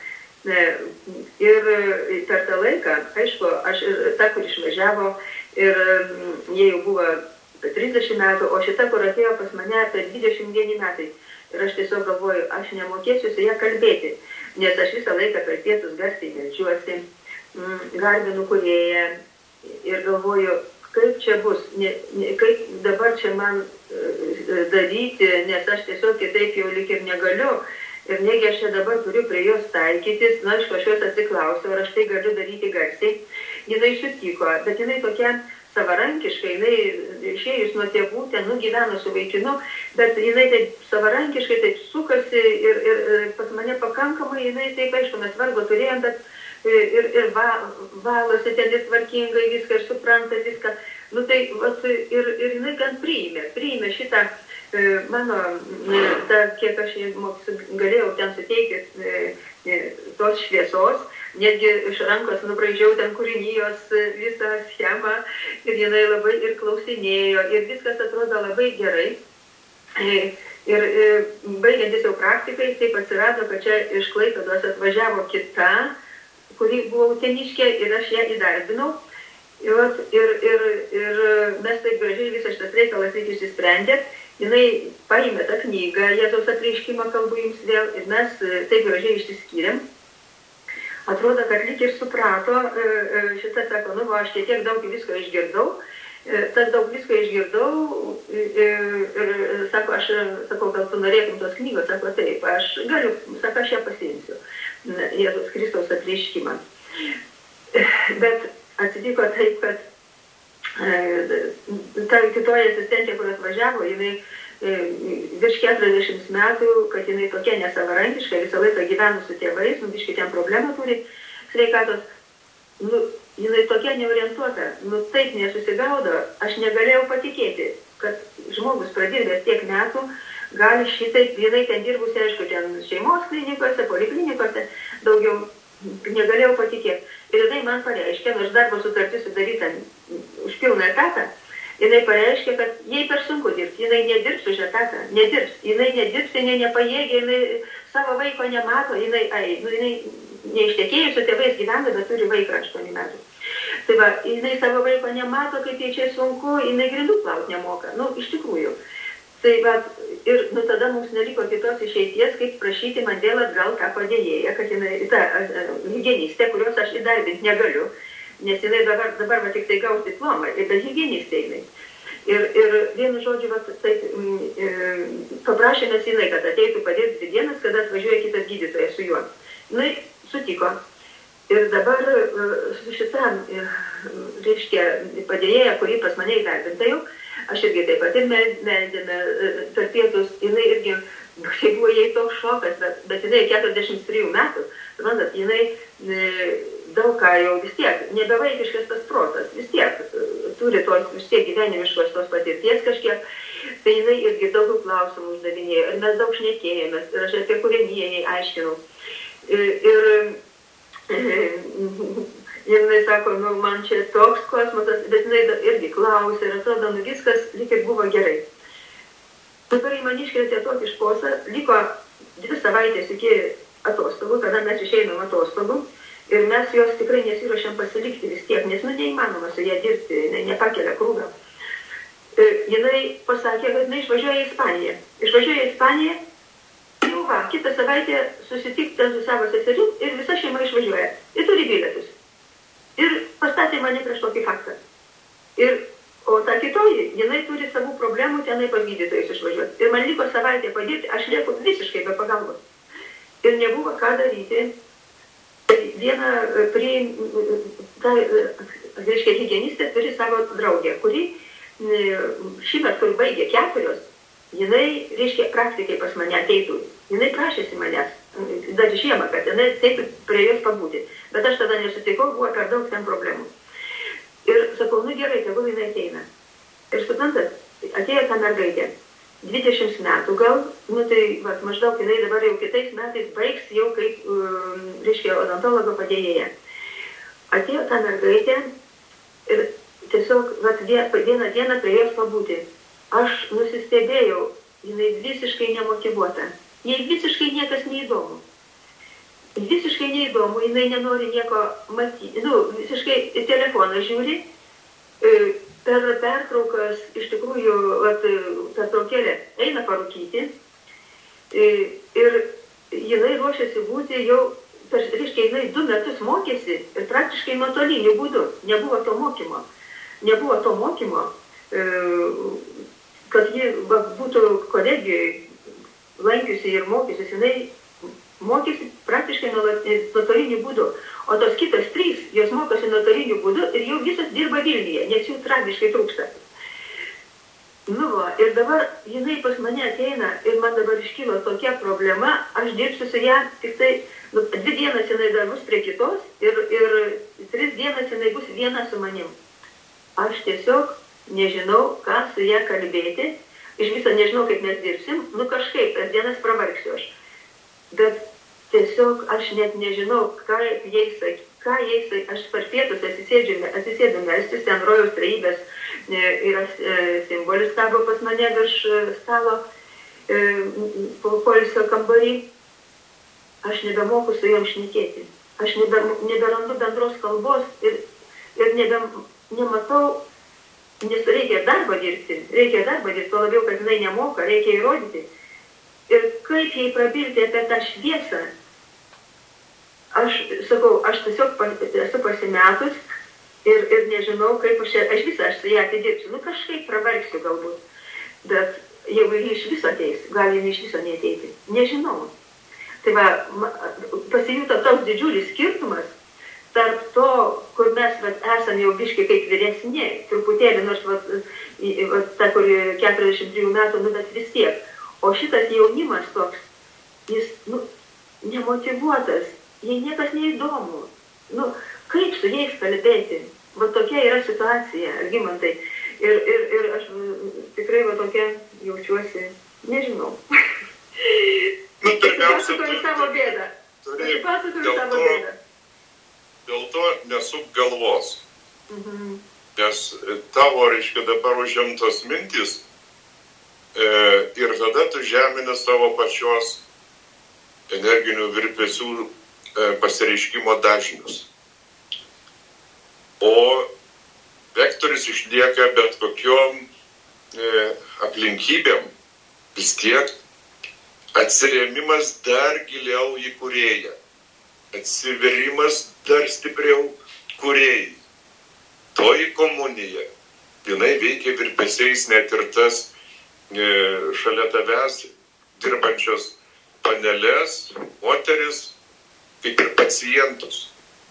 Ir per tą laiką, aišku, aš ta, kur išvažiavo, ir jie jau buvo trisdešimt metų, o šita, kur atėjo pas mane, apie dvidešimt vieni metai. Ir aš tiesiog galvoju, aš nemokėsiu su ją kalbėti, nes aš visą laiką per pietus garsiai meldžiuosi, garbinu kūrėją ir galvoju, kaip čia bus, ne, ne, kaip dabar čia man e, daryti, nes aš tiesiog kitaip jau lik ir negaliu. Ir negi aš čia dabar turiu prie jos taikytis, na, aš kažkos atsiklausiau, ar aš tai galiu daryti garsiai. Jinai sutiko, bet jinai tokia savarankiškai, jinai išėjus nuo tėvų, ten nugyveno su vaikinu, bet jinai taip savarankiškai taip sukasi ir, ir, ir pas mane pakankamai, jinai taip, aišku, mes vargo turėjom, bet ir, ir va, valosi ten ir tvarkingai viską ir supranta viską. Nu tai, vat, ir, ir jinai gan priėmė, priėmė šitą mano, ta, kiek aš galėjau ten suteikti tos šviesos, netgi iš rankos nubraižiau ten kūrinijos visą schemą ir jinai labai ir klausinėjo ir viskas atrodo labai gerai. Ir, ir baigiantis jau praktikai, taip atsirado, kad čia iš Klaipėdos atvažiavo kita, kuri buvo uteniškė ir aš ją įdarbinau. Ir, ir, ir, ir mes taip gražiai visą šitas reikalas reikia išsisprendė. Jinai paėmė tą knygą, Jėzaus apreiškimą kalbu jums vėl, ir mes taip gražiai išsiskyrėm. Atrodo, kad lyg ir suprato, šitą sako, nu, va, aš tiek daug visko išgirdau, tas daug visko išgirdau ir, ir sako, aš, sakau, gal tu norėtum tos knygos, sako, taip, aš galiu, sako, aš ją pasiimsiu, Jėzaus Kristaus apreiškimą. Bet atsitiko taip, kad ta kitoji asistentė, kur atvažiavo, jinai virš keturiasdešimt metų, kad jinai tokia nesavarankiška, visą laiką gyvenu su tėvais, nu, biškai ten problemų turi sveikatos, nu, jinai tokia neorientuota, nu, taip nesusigaudo, aš negalėjau patikėti, kad žmogus pradirbęs tiek metų, gali šitaip, jinai ten dirbusi, aišku, ten šeimos klinikose, poliklinikose, daugiau negalėjau patikėti. Ir jinai man pareiškė, nors darbo sutartis sudaryta už pilną etatą, jinai pareiškė, kad jai per sunku dirbti, jinai nedirbs už etatą, nedirbs, jinai nedirbs, jinai nepajėgia, jinai savo vaiko nemato, jinai, ai, nu, jinai neištekėjus su tėvais gyvena, bet turi vaiką aštuonių metų. Tai va, jinai savo vaiko nemato, kaip jai čia sunku, jinai grindų plaut nemoka, nu, iš tikrųjų. Tai va, ir nu, tada mums neliko kitos išeities, kaip prašyti man vėl atgal tą padėjėją, kad jinai, tą higienistę, kurios aš įdarbinti negaliu, nes jinai dabar, dabar va, tik tai gaus diplomą, bet higienistė jinai. Ir, ir vienu žodžiu, va, taip, e, paprašėmės jinai, kad ateitų padėti dvi dienas, kada atvažiuoja kitas gydytojas su juo. Nu, sutiko. Ir dabar su šitą, reiškia, padėjėją, kurį pas mane įdarbinta jau, aš irgi taip pat ir meldėme per pietus, jinai irgi, tai buvo jai toks šokas, bet, bet jinai keturiasdešimt trijų metų, suprantat, jinai e, daug ką jau vis tiek, nebevaikiškas tas protas, vis tiek turi tos, vis tiek gyvenimiškos tos patirties kažkiek, tai jinai irgi daug klausimų uždavinėjo, ir mes daug šnekėjomės, ir aš apie kūriniją jai aiškinau. Ir, ir jinai sako, nu, man čia toks kosmosas, bet jinai irgi klausė ir atrodo, nu, viskas lyg ir buvo gerai. Dabar į man iškrėtė tokį šposą, liko dvi savaitės iki atostogų, kada mes išeinam atostogų ir mes jos tikrai nesiruošiam pasilikti vis tiek, nes nu neįmanoma su ją dirbti, jinai nepakelia krūvio. Jinai pasakė, kad jinai išvažiuoja į Ispaniją. Išvažiuoja į Ispaniją, jau va, kitą savaitę susitikti su savo seserim ir visa šeima išvažiuoja. Ir turi bilietus. Ir pastatė mane prieš tokį faktą. Ir, o ta kitoji, jinai turi savų problemų, tenai pas gydytojus išvažiuoti. Ir man liko savaitę padėti, aš lieku visiškai be pagalbos. Ir nebuvo ką daryti. Viena prie, ta, reiškia, higienistė turi savo draugę, kuri šįmet, kur baigė keturios, jinai, reiškia, praktikai pas mane ateitų. Jinai prašėsi manęs, dar žiemą, kad jinai taip prie jos pabūti. Bet aš tada nesutikau, buvo per daug ten problemų. Ir sakau, nu gerai, tegul jinai ateina. Ir suprantat, atėjo ta mergaitė, dvidešimt metų gal, nu tai va, maždaug jinai dabar jau kitais metais baigs jau kaip, um, reiškia, odontologo padėjėja. Atėjo ta mergaitė ir tiesiog va, vieną dieną prie jos pabūti. Aš nusistebėjau, jinai visiškai nemotyvuota. Jai visiškai niekas neįdomu. Visiškai neįdomu, jinai nenori nieko matyti. Nu, visiškai telefoną žiūri, per pertraukas iš tikrųjų vat, pertraukėlė eina parūkyti ir jinai ruošiasi būti jau, reiškia, jinai du metus mokėsi ir praktiškai nuotoliniu būdu. Nebuvo to mokymo. Nebuvo to mokymo, kad ji va, būtų kolegijoje lankiusi ir mokysis, jinai mokėsi praktiškai nuotoliniu būdu. O tos kitos trys, jos mokosi nuotoliniu būdu ir jau visas dirba Vilniuje, nes jų tragiškai trūksta. Nu va, ir dabar jinai pas mane ateina ir man dabar iškilo tokia problema, aš dirbsiu su ją, tik tai nu, dvi dienas jinai dar bus prie kitos ir, ir tris dienas jinai bus viena su manim. Aš tiesiog nežinau, ką su ją kalbėti, iš viso nežinau, kaip mes dirbsim, nu kažkaip tas dienas pravargsiu aš. Bet tiesiog aš net nežinau, ką jai sakyti, ką jai sakyti, aš per pietus atsisėdu melstis, ten rojaus trejybės yra simbolis kabo pas mane virš stalo poilsio kambarį. Aš nebemoku su jom šnekėti, aš nebe, neberandu bendros kalbos ir, ir nebe, nematau, nes reikia darbą dirbti, reikia darbą dirbti, to labiau, kad jinai nemoka, reikia įrodyti. Ir kaip jai prabilti apie tą šviesą, aš sakau, aš tiesiog esu pasimetus ir, ir nežinau, kaip aš, aš visą, aš su ją atidirbsiu, nu kažkaip pravargsiu galbūt, bet jeigu jį iš viso ateis, gali jį iš viso neateiti, nežinau. Tai va, pasijuto toks didžiulis skirtumas tarp to, kur mes vat, esame jau biškai kaip vyresni, truputėlį, nors vat, vat, ta, kur keturiasdešimt trijų metų, nu, bet vis tiek. O šitas jaunimas toks, jis, nu, nemotyvuotas, jai niekas neįdomu. Nu, kaip su jais kalbėti? Va tokia yra situacija, Algimantai. Ir, ir, ir aš tikrai va tokia jaučiuosi, nežinau. Nu, pirmiausia, pasakoju savo bėdą. Pasakoju savo to, bėdą. Dėl to nesuk galvos. Mhm. Nes tavo, reiškia, dabar užimtos mintis e, ir tada tu žemini savo pačios energinių virpesių e, pasireiškimo dažnius. O vektorius išlieka bet kokiom e, aplinkybėm, vis tiek atsirėmimas dar giliau į kūrėją, atsiverimas dar stipriau kūrėjai. Toji komunija, jinai veikia virpesiais net ir tas e, šalia tavęs dirbančios panelės, moteris, kaip ir pacientus.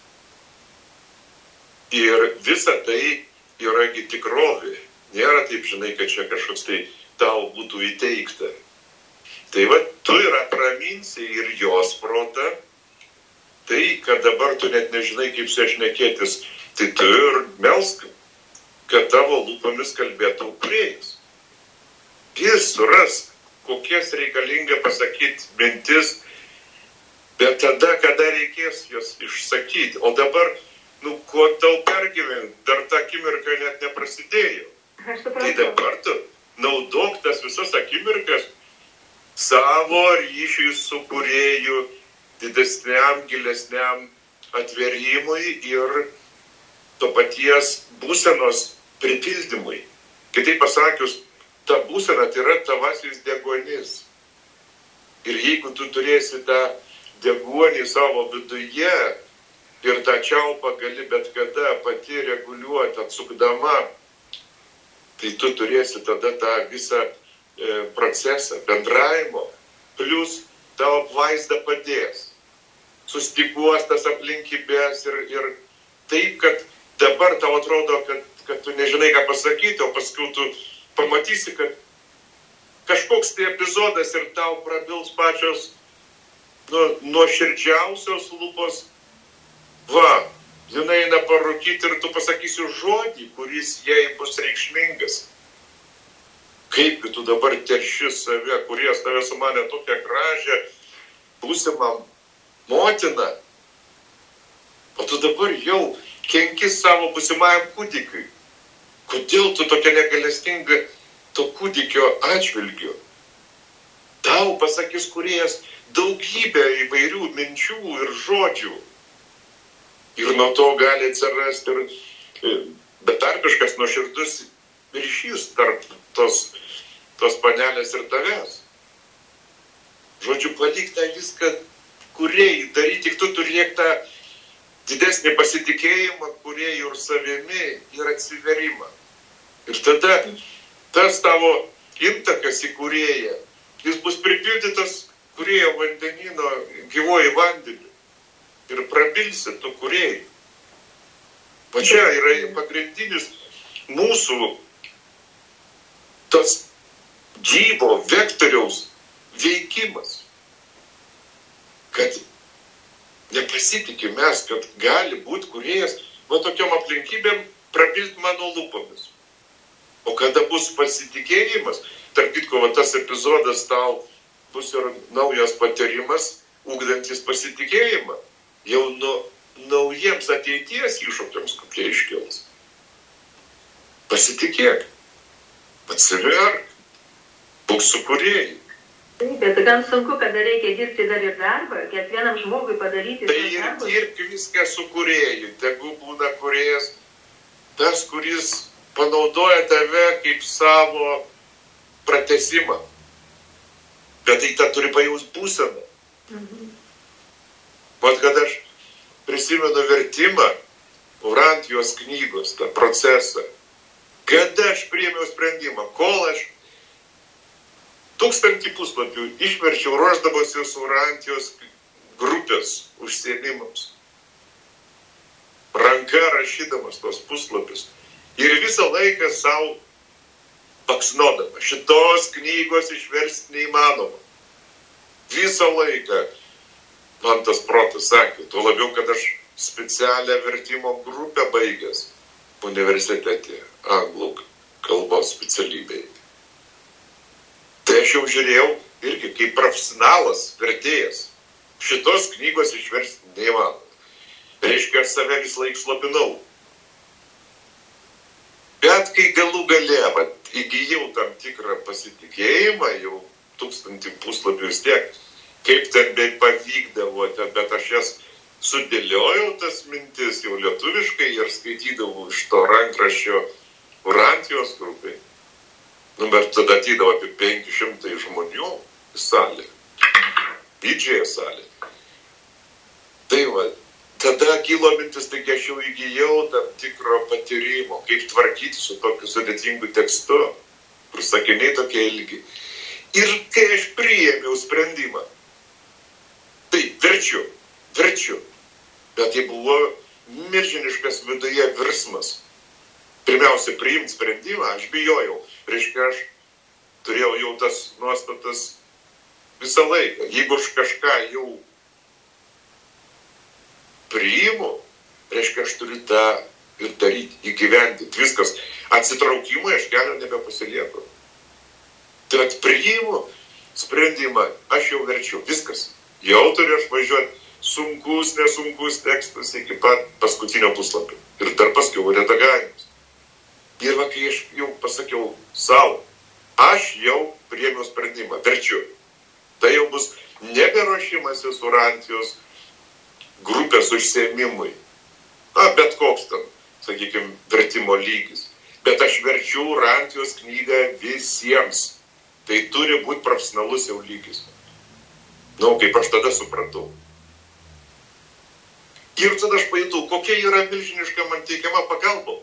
Ir visa tai yragi tikrovė. Nėra taip, žinai, kad čia kažkoks tai tau būtų įteikta. Tai va, tu ir apraminsi ir jos protą, tai, kad dabar tu net nežinai, kaip su ja šnekėtis, tai tu ir melsk, kad tavo lūpomis kalbėtų kūrėjas. Jis suras, kokias reikalinga pasakyti mintis, bet tada, kada reikės jos išsakyti. O dabar, nu, kuo tau pergyventi, dar tą akimirką net neprasidėjo. Tai dabar tu naudok tas visas akimirkas savo ryšiui su kūrėju, didesniam, gilesniam atverimui ir to paties būsenos pripildymui. Kitaip pasakius, ta būsena tai yra tavasis deguonis. Ir jeigu tu turėsi tą deguonį savo viduje ir tą čiaupą gali bet kada pati reguliuoti, atsukdama, tai tu turėsi tada tą visą e, procesą, bendravimo, plus tavo apvaizda padės, sustiguos tas aplinkybės ir, ir taip, kad dabar tau atrodo, kad, kad tu nežinai, ką pasakyti, o paskui tu pamatysi, kad kažkoks tai epizodas ir tau prabils pačios nu, nuoširdžiausios lūpos, va, jinai eina parūkyti ir tu pasakysi žodį, kuris jai bus reikšmingas. Kaipgi tu dabar terši save, kurie tave sumanė tokią gražią būsimą motiną, o tu dabar jau kenki savo būsimajam kūdikiui. Kodėl tu tokia negalestinga to kūdikio atžvilgiu? Tau pasakys kūrėjas daugybę įvairių minčių ir žodžių. Ir nuo to gali atsirasti ir betarpiškas nuoširdus ryšys tarp tos, tos panelės ir tavęs. Žodžiu, palik tą viską kūrėjai daryti, tik tu turėk tą didesnį pasitikėjimą kūrėjų ir savimi ir atsiverimą. Ir tada tas tavo intakas į kūrėją, jis bus pripildytas kūrėjo vandenino gyvoji vandenį. Ir prabilsi tu kūrėjai. Va čia yra pagrindinis mūsų tas gyvo vektoriaus veikimas. Kad nepasitikime mes, kad gali būti kūrėjas va tokiom aplinkybėm prabilti mano lūpomis. O kada bus pasitikėjimas, tarp kitko, va tas epizodas tau bus ir naujas patyrimas, ugdantis pasitikėjimą. Jau nu, naujiems ateities iššūkiams, kokie iškils. Pasitikėk, atsiverk, būk su kūrėjai. Taip, bet gan sunku, kada reikia dirbti dar ir darbą, kiekvienam žmogui padaryti. Tai ir dirbk viską su kūrėju, tegu būna kūrėjas tas, kuris panaudoja tave kaip savo pratesimą. Bet tai tą turi pajaust būseną. Mhm. Vat kad aš prisimenu vertimą Urantijos knygos, tą procesą, kada aš priėmiau sprendimą, kol aš tūkstantį puslapių išverčiau ruošdavosi Urantijos grupės užsiėmimams. Ranka rašydamas tos puslapius. Ir visą laiką savo baksnodama. Šitos knygos išversti neįmanoma. Visą laiką man tas protas sakė, tuo labiau, kad aš specialią vertimo grupę baigęs universitete, anglų kalbos specialybėje. Tai aš jau žiūrėjau irgi kaip profesionalas, vertėjas. Šitos knygos išversti neįmanoma. Reiškia, aš save vis laik slopinau. Bet kai galų gale, vat, įgyjau tam tikrą pasitikėjimą, jau tūkstantį puslapių vis tiek, kaip ten bei pavykdavo, bet aš jas sudėliojau tas mintis jau lietuviškai ir skaitydavau iš to rankraščio Urantijos grupai. Nu, bet tada ateidavo apie penki šimtai žmonių į salę, didžiąją salę. Tai va, tada kilo mintis, taigi aš jau įgyjau tam tikro patyrimo, kaip tvarkyti su tokiu sudėtingu tekstu, kur sakiniai tokie ilgi. Ir kai aš priėmiau sprendimą, tai verčiu, verčiu, bet tai buvo milžiniškas viduje virsmas. Pirmiausia, priimti sprendimą, aš bijojau, reiškia, aš turėjau jau tas nuostatas visą laiką. Jeigu aš kažką jau priimu, reiškia, aš turiu tą ir daryti, įgyvendinti. Viskas. Atsitraukimui aš kelio nebepasilieku. Tai at priimu sprendimą, aš jau verčiu. Viskas. Jau turiu aš važiuoti sunkus, nesunkus tekstus iki pat paskutinio puslapio. Ir dar paskiau redagavimas. Ir va, kai aš jau pasakiau savo, aš jau priėmiau sprendimą, verčiu. Tai jau bus neberuošimasis Urantijos grupės užsiėmimui. Na, bet koks tam, sakykime, vertimo lygis. Bet aš verčiu Urantijos knygą visiems. Tai turi būti profesionalus jau lygis. Na, kaip aš tada supratau. Ir tada aš pajutau, kokia yra milžiniška man teikiama pagalba.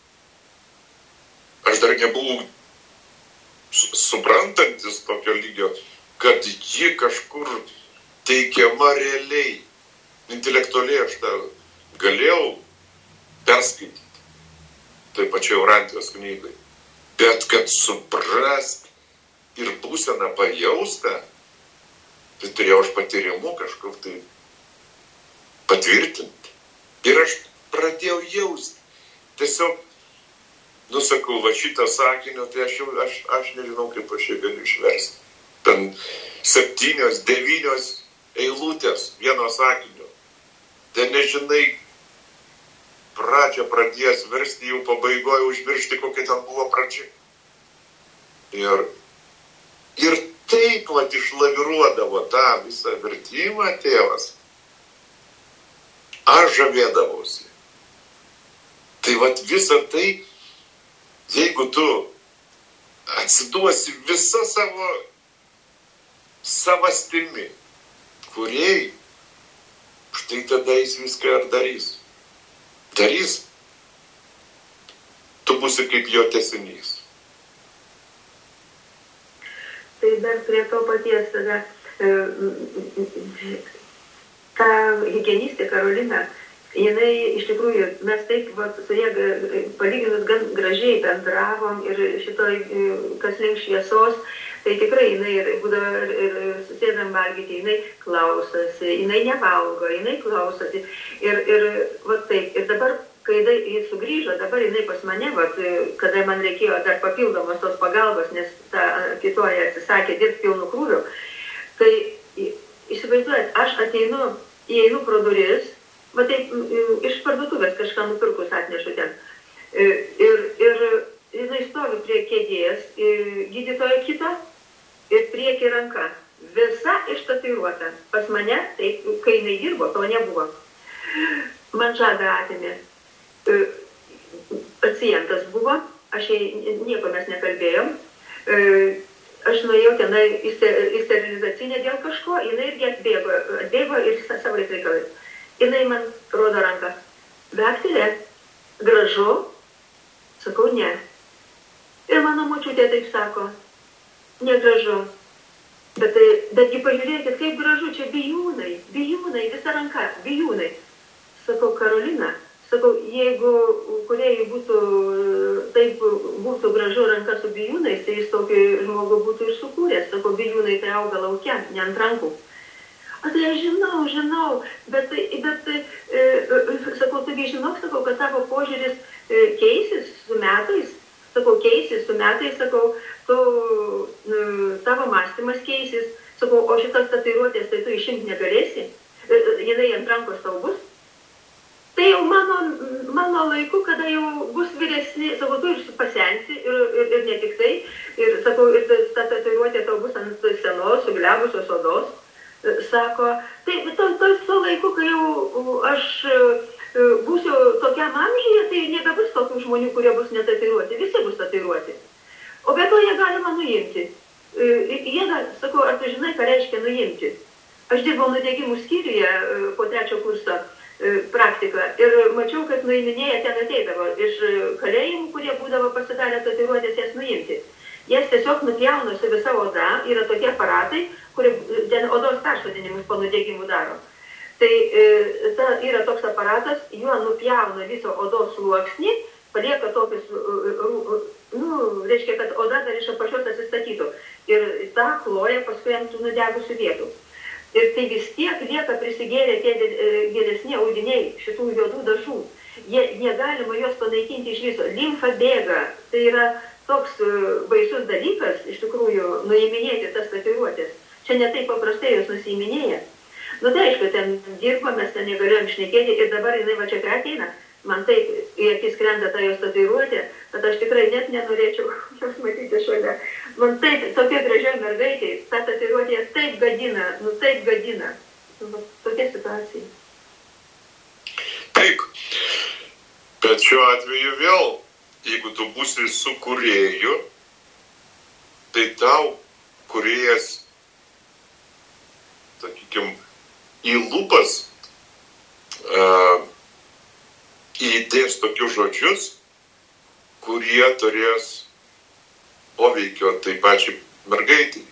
Aš dar nebuvau suprantantis tokio lygio, kad ji kažkur teikiama realiai. Intelektualiai aš tą galėjau perskaityti. Tai pačiai Urantijos knygai. Bet kad suprast ir būseną pajaustą, tai turėjau aš patyrimu kažkur tai patvirtinti. Ir aš pradėjau jausti. Tiesiog, nusakau, va šitą sakinį, tai aš jau, aš, aš nežinau, kaip aš jį galiu išversti. Ten septynios, devynios eilutės vieno sakinio. Tai nežinai, pradžią pradėjęs versti, jau pabaigoje užviršti, kokia ten buvo pradžia. Ir, ir taip vat išlaviruodavo tą visą vertimą tėvas. Aš žavėdavausi. Tai vat visą tai, jeigu tu atsiduosi visą savo savastimi, kuriai, štai tada jis viską ir darys. Darys, tu būsi kaip jo tęsinys. Tai dar prie to paties tada, ta higienistė Karolina, jinai iš tikrųjų, mes taip va, su ja palyginus gan gražiai bendravom ir šitoj, kas link šviesos, tai tikrai jinai ir būdavo ir, ir susėdam valgyti, jinai klausosi, jinai nevalgo, jinai klausosi. Ir, ir va taip, ir dabar, kai jis sugrįžo, dabar jinai pas mane, va, kada man reikėjo dar papildomos tos pagalbos, nes ta kitoje atsisakė dirbti pilnu krūviu, tai įsivaizduojat, aš ateinu, įeinu pro duris, va taip, iš parduotuvės kažką nupirkus atnešu ten. Ir, ir jinai stovi prie kėdės, gydytojo kito, ir prieki ranka. Visa ištatuiruota. Pas mane, tai, kai jinai dirbo, to nebuvo. Man žadą atėmė. pacientas buvo, aš jai nieko mes nekalbėjom. Aš nuėjau tenai į sterilizacinę dėl kažko, jinai irgi atbėgo, atbėgo ir savais reikalais. Jinai man rodo ranką. Daktarė, gražu? Sakau, ne. Ir mano močiutė taip sako, negražu. Bet, betgi pažiūrėkit, kaip gražu, čia bijūnai, bijūnai, visa ranka, bijūnai. Sakau, Karolina, sakau, jeigu kūrėjai būtų, taip būtų gražu ranka su bijūnais, tai jis tokį žmogų būtų ir sukūręs. Sakau, bijūnai tai auga laukia, ne ant rankų. O tai aš žinau, žinau, bet, bet e, sakau, taigi žinok, sakau, kad tavo požiūris e, keisis su metais, sakau, keisis su metais, sakau, tu, e, tavo mąstymas keisis, sakau, o šitas tatuiruotės, tai tu išimti negalėsi, e, jinai ant rankos tau bus. Tai jau mano, mano laiku, kada jau bus vyresni, sakau, tu ir pasensi, ir, ir, ir ne tik tai, ir, sakau, ir ta tatuiruotė tau bus ant senos, suglebusios odos. Sako, tai to, to, to laiku, kai jau aš būsiu tokiam amžiuje, tai nebebus tokių žmonių, kurie bus netatiruoti, visi bus tatiruoti. O be to jie galima nuimti. Jie, sakau, ar tu žinai, ką reiškia nuimti? Aš dirbau nudegimų skyriuje po trečio kurso praktiką ir mačiau, kad nuiminėję ten ateidavo iš kalėjimų, kurie būdavo pasidarę tatiruotės, jas nuimti. Jas tiesiog nupjauna su visa oda, yra tokie aparatai, kurie ten odos persodinimus po nudegimų daro. Tai e, ta, yra toks aparatas, juo nupjauna viso odos sluoksnį, palieka tokius, nu, reiškia, kad oda dar iš apačios atsistatytų. Ir tą kloja paskui ant nudegusių vietų. Ir tai vis tiek lieka prisigėrę tie geresni audiniai šitų juodų dažų. Jie, negalima juos panaikinti iš viso. Limfa bėga, tai yra toks baisus dalykas, iš tikrųjų, nuiminėti tas tatuiruotės. Čia ne taip paprastai jos nusiiminėja. Nu tai aišku, ten dirbo, mes ten negalėjom šnekėti ir dabar jinai va čia prie ateina. Man taip į akis krenta ta jos tatuiruotė, kad aš tikrai net nenorėčiau jos matyti šalia. Man taip, tokia gražia mergaitė, ta tatuiruotė taip gadina, nu taip gadina. Nu, tokia situacija. Taip, bet šiuo atveju vėl, jeigu tu būsi su kūrėju, tai tau kūrėjas, sakykime, į lūpas uh, įdės tokius žodžius, kurie turės poveikio taip pačiai mergaitai.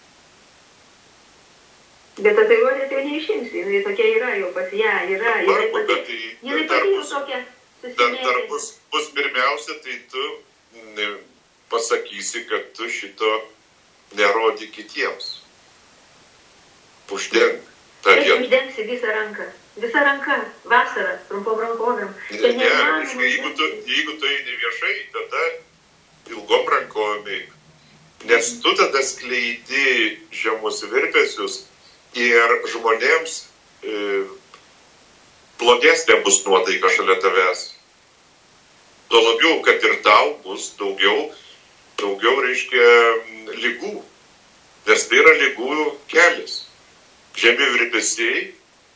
Bet tatuiruotė tai neišimsi, jinai tokia yra jau pas ją, yra. Jinai Varbu, bet tai, jinai dar, pati bus, tokia dar, dar bus, bus pirmiausia, tai tu ne, pasakysi, kad tu šito nerodi kitiems. Uždenk tą vietą. Uždengsi visą ranką. Visa ranka, vasara, trumpom rankovėm. Ne, ne, reiškia, jeigu tu, jeigu tu eini viešai, tada ilgom rankovėm eik. Nes tu tada skleidi žemus virpesius ir žmonėms e, blogesnė bus nuotaika šalia tavęs. Tuo labiau, kad ir tau bus daugiau, daugiau reiškia ligų. Nes tai yra ligų kelias. Žemi virpesiai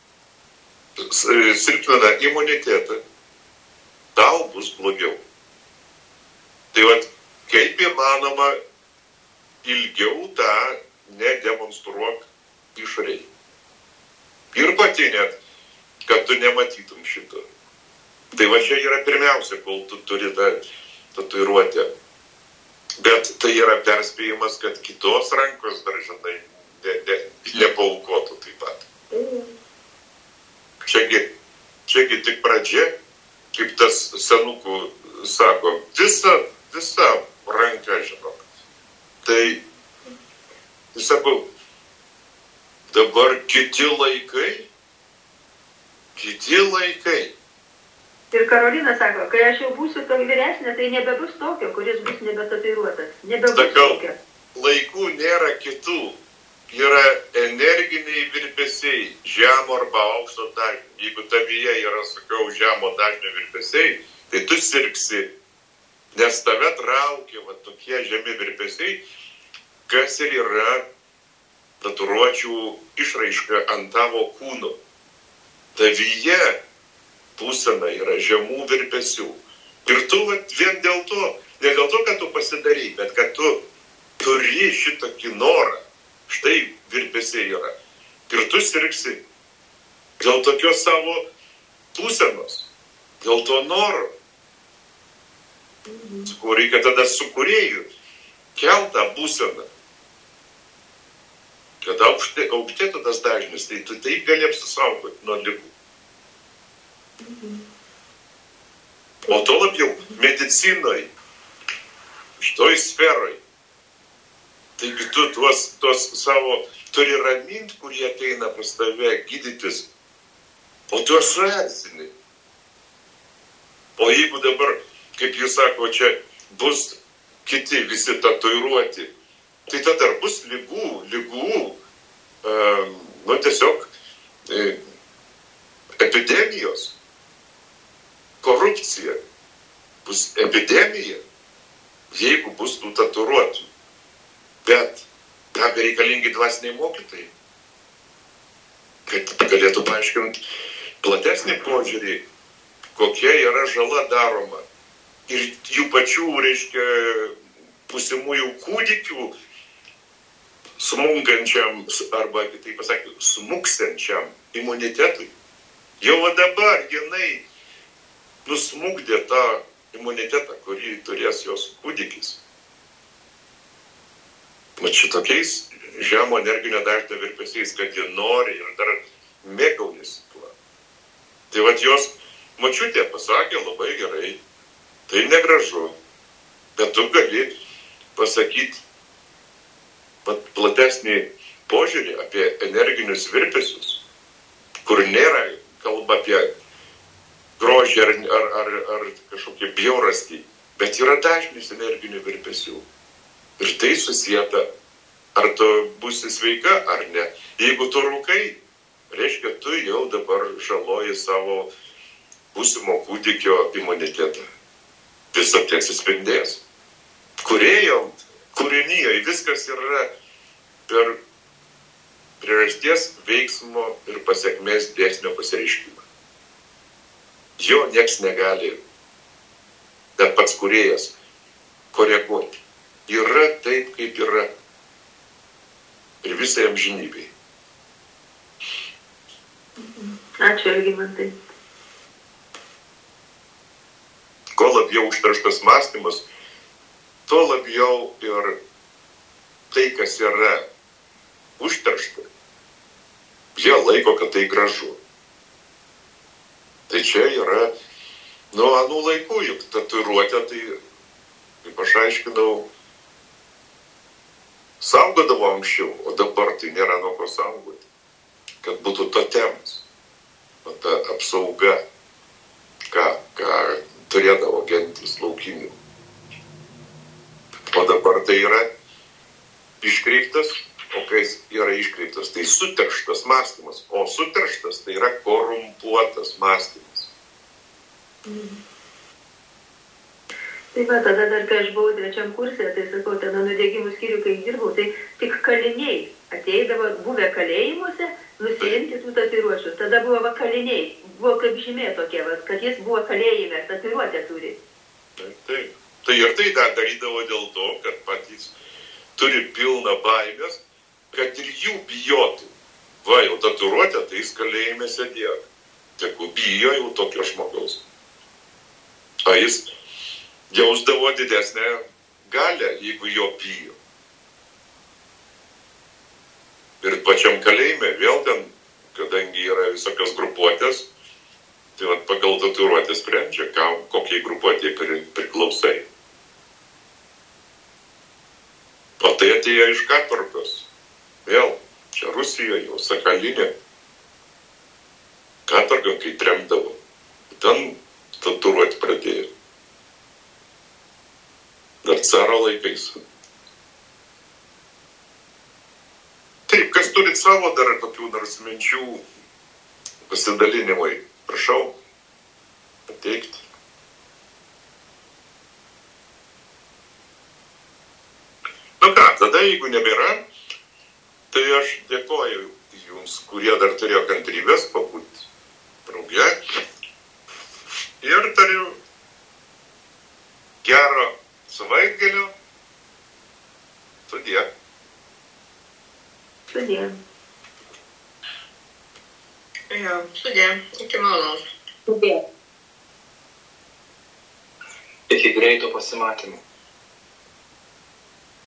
silpnina imunitetą, tau bus blogiau. Tai vat, kaip įmanoma ilgiau tą nedemonstruok išorėj. Ir pati net, kad tu nematytum šito. Tai va čia yra pirmiausia, kol tu turi tą tatuiruotę. Bet tai yra perspėjimas, kad kitos rankos dar, žinai, ne, ne, nepaukotų taip pat. Čiagi, čiagi tik pradžia, kaip tas senukų sako, visa, visa ranka, žinok. Tai, sakau, dabar kiti laikai, kiti laikai. Ir Karolina sako, kai aš jau būsiu to vyresnė, tai nebebus tokio, kuris bus nebetatuiruotas. Nebebus Sakau, tokio. Laikų nėra kitų. Yra energiniai virpesiai, žemo arba aukšto dažnio. Jeigu tavyje yra, sakau, žemo dažnio virpesiai, tai tu sirgsi, nes tave traukia va, tokie žemi virpesiai, kas ir yra tatuiruočių išraiška ant tavo kūno. Tavyje būsena yra žemų virpesių. Ir tu vat, vien dėl to, ne dėl to, kad tu pasidarai, bet kad tu turi šitokį norą. Štai virpesiai yra. Ir tu sirgsi dėl tokios savo būsenos, dėl to noro. Sakau, reikia tada su kūrėju kelt tą būseną. Kad aukštė, aukštėtų tas dažnis, tai tu taip gali apsisaugoti nuo ligų. O to labiau medicinoje, šitoj sferoj, taigi tu tuos, tuos savo turi raminti, kurie ateina pas tave gydytis, o tu erzini. O jeigu dabar, kaip jūs sako, čia bus kiti visi tatuiruoti, tai tada bus ligų, ligų, um, nu tiesiog e, epidemijos, korupcija, bus epidemija, jeigu bus tų tatuiruotų. Bet tam reikalingi dvasiniai mokytojai, kad galėtų paaiškinti platesnį požiūrį, kokia yra žala daroma. Ir jų pačių, reiškia, pusimųjų kūdikių smunkančiam, arba kitaip pasakyti, smuksenčiam imunitetui. Jau dabar jinai nusmukdė tą imunitetą, kurį turės jos kūdikis. Mat šitokiais žemo energinio dažnio virpesiais, kad jie nori ir dar mėgaujasi tuo. Tai vat jos močiutė pasakė labai gerai, tai negražu, bet tu gali pasakyti platesnį požiūrį apie energinius virpesius, kur nėra kalba apie grožį ar, ar, ar, ar kažkokį bjaurastį, bet yra dažnis energinių virpesių. Ir tai susieta, ar tu būsi sveika ar ne. Jeigu tu rūkai, reiškia, tu jau dabar žaloji savo būsimo kūdikio imunitetą. Visą tai atsispindės. Kūrėjo, kūrinyje viskas yra per priežasties veiksmo ir pasiekmės dėsnio pasireiškimą. Jo nieks negali, net pats kūrėjas, koreguoti. Yra taip, kaip yra. Ir visai amžinybei. Ačiū, Algimantai. Kuo labiau užterštas mąstymas, tuo labiau ir tai, kas yra užteršta, jie laiko, kad tai gražu. Tai čia yra, nuo anų laikų, juk tatuiruotė, tai, kaip aš aiškinau, saugodavo anksčiau, o dabar tai nėra nuo ko saugoti. Kad būtų totemas, o ta apsauga, ką, ką turėdavo gentis laukinių. O dabar tai yra iškreiptas, o kai yra iškreiptas, tai suterštas mąstymas. O suterštas tai yra korumpuotas mąstymas. Mm. Tai va, tada dar, kai aš buvau trečiam kursė, tai sakau, tada nudegimų skyrių, kai dirbau, tai tik kaliniai ateidavo, buvę kalėjimuose, nusiimti tų tatuiruočių. Tada buvo va kaliniai, buvo kaip žymė tokia, va, kad jis buvo kalėjime, tatuiruotę turi. Taip, taip. Tai ir tai dar darydavo dėl to, kad patys turi pilną baimės, kad ir jų bijotų. Va, jau tatuiruotę, tai jis kalėjime sėdėjo. Tegu bijo jau tokio žmogaus. A jis jausdavo didesnę galę, jeigu jo bijo. Ir pačiam kalėjime, vėl ten, kadangi yra visokios grupuotės, tai vat pagal tatuiruotę sprendžia, kam, kokiai grupuotė priklausai. O tai atėjo iš katorgos. Vėl, čia Rusijoje, jau Sakalinė. Katorgą, kai tremdavo, ten tatuiruoti pradėjo. Dar caro laikais. Taip, kas turit savo dar tokių nors minčių pasidalinimui, prašau pateikti. Nu ką, tada jeigu nebėra, tai aš dėkoju jums, kurie dar turėjo kantrybės pabūti drauge. Ir tariu Gero savaitgalio. Sudie. Sudie. Jo, sudie. Iki malonaus. Sudie. Iki greito pasimatymo.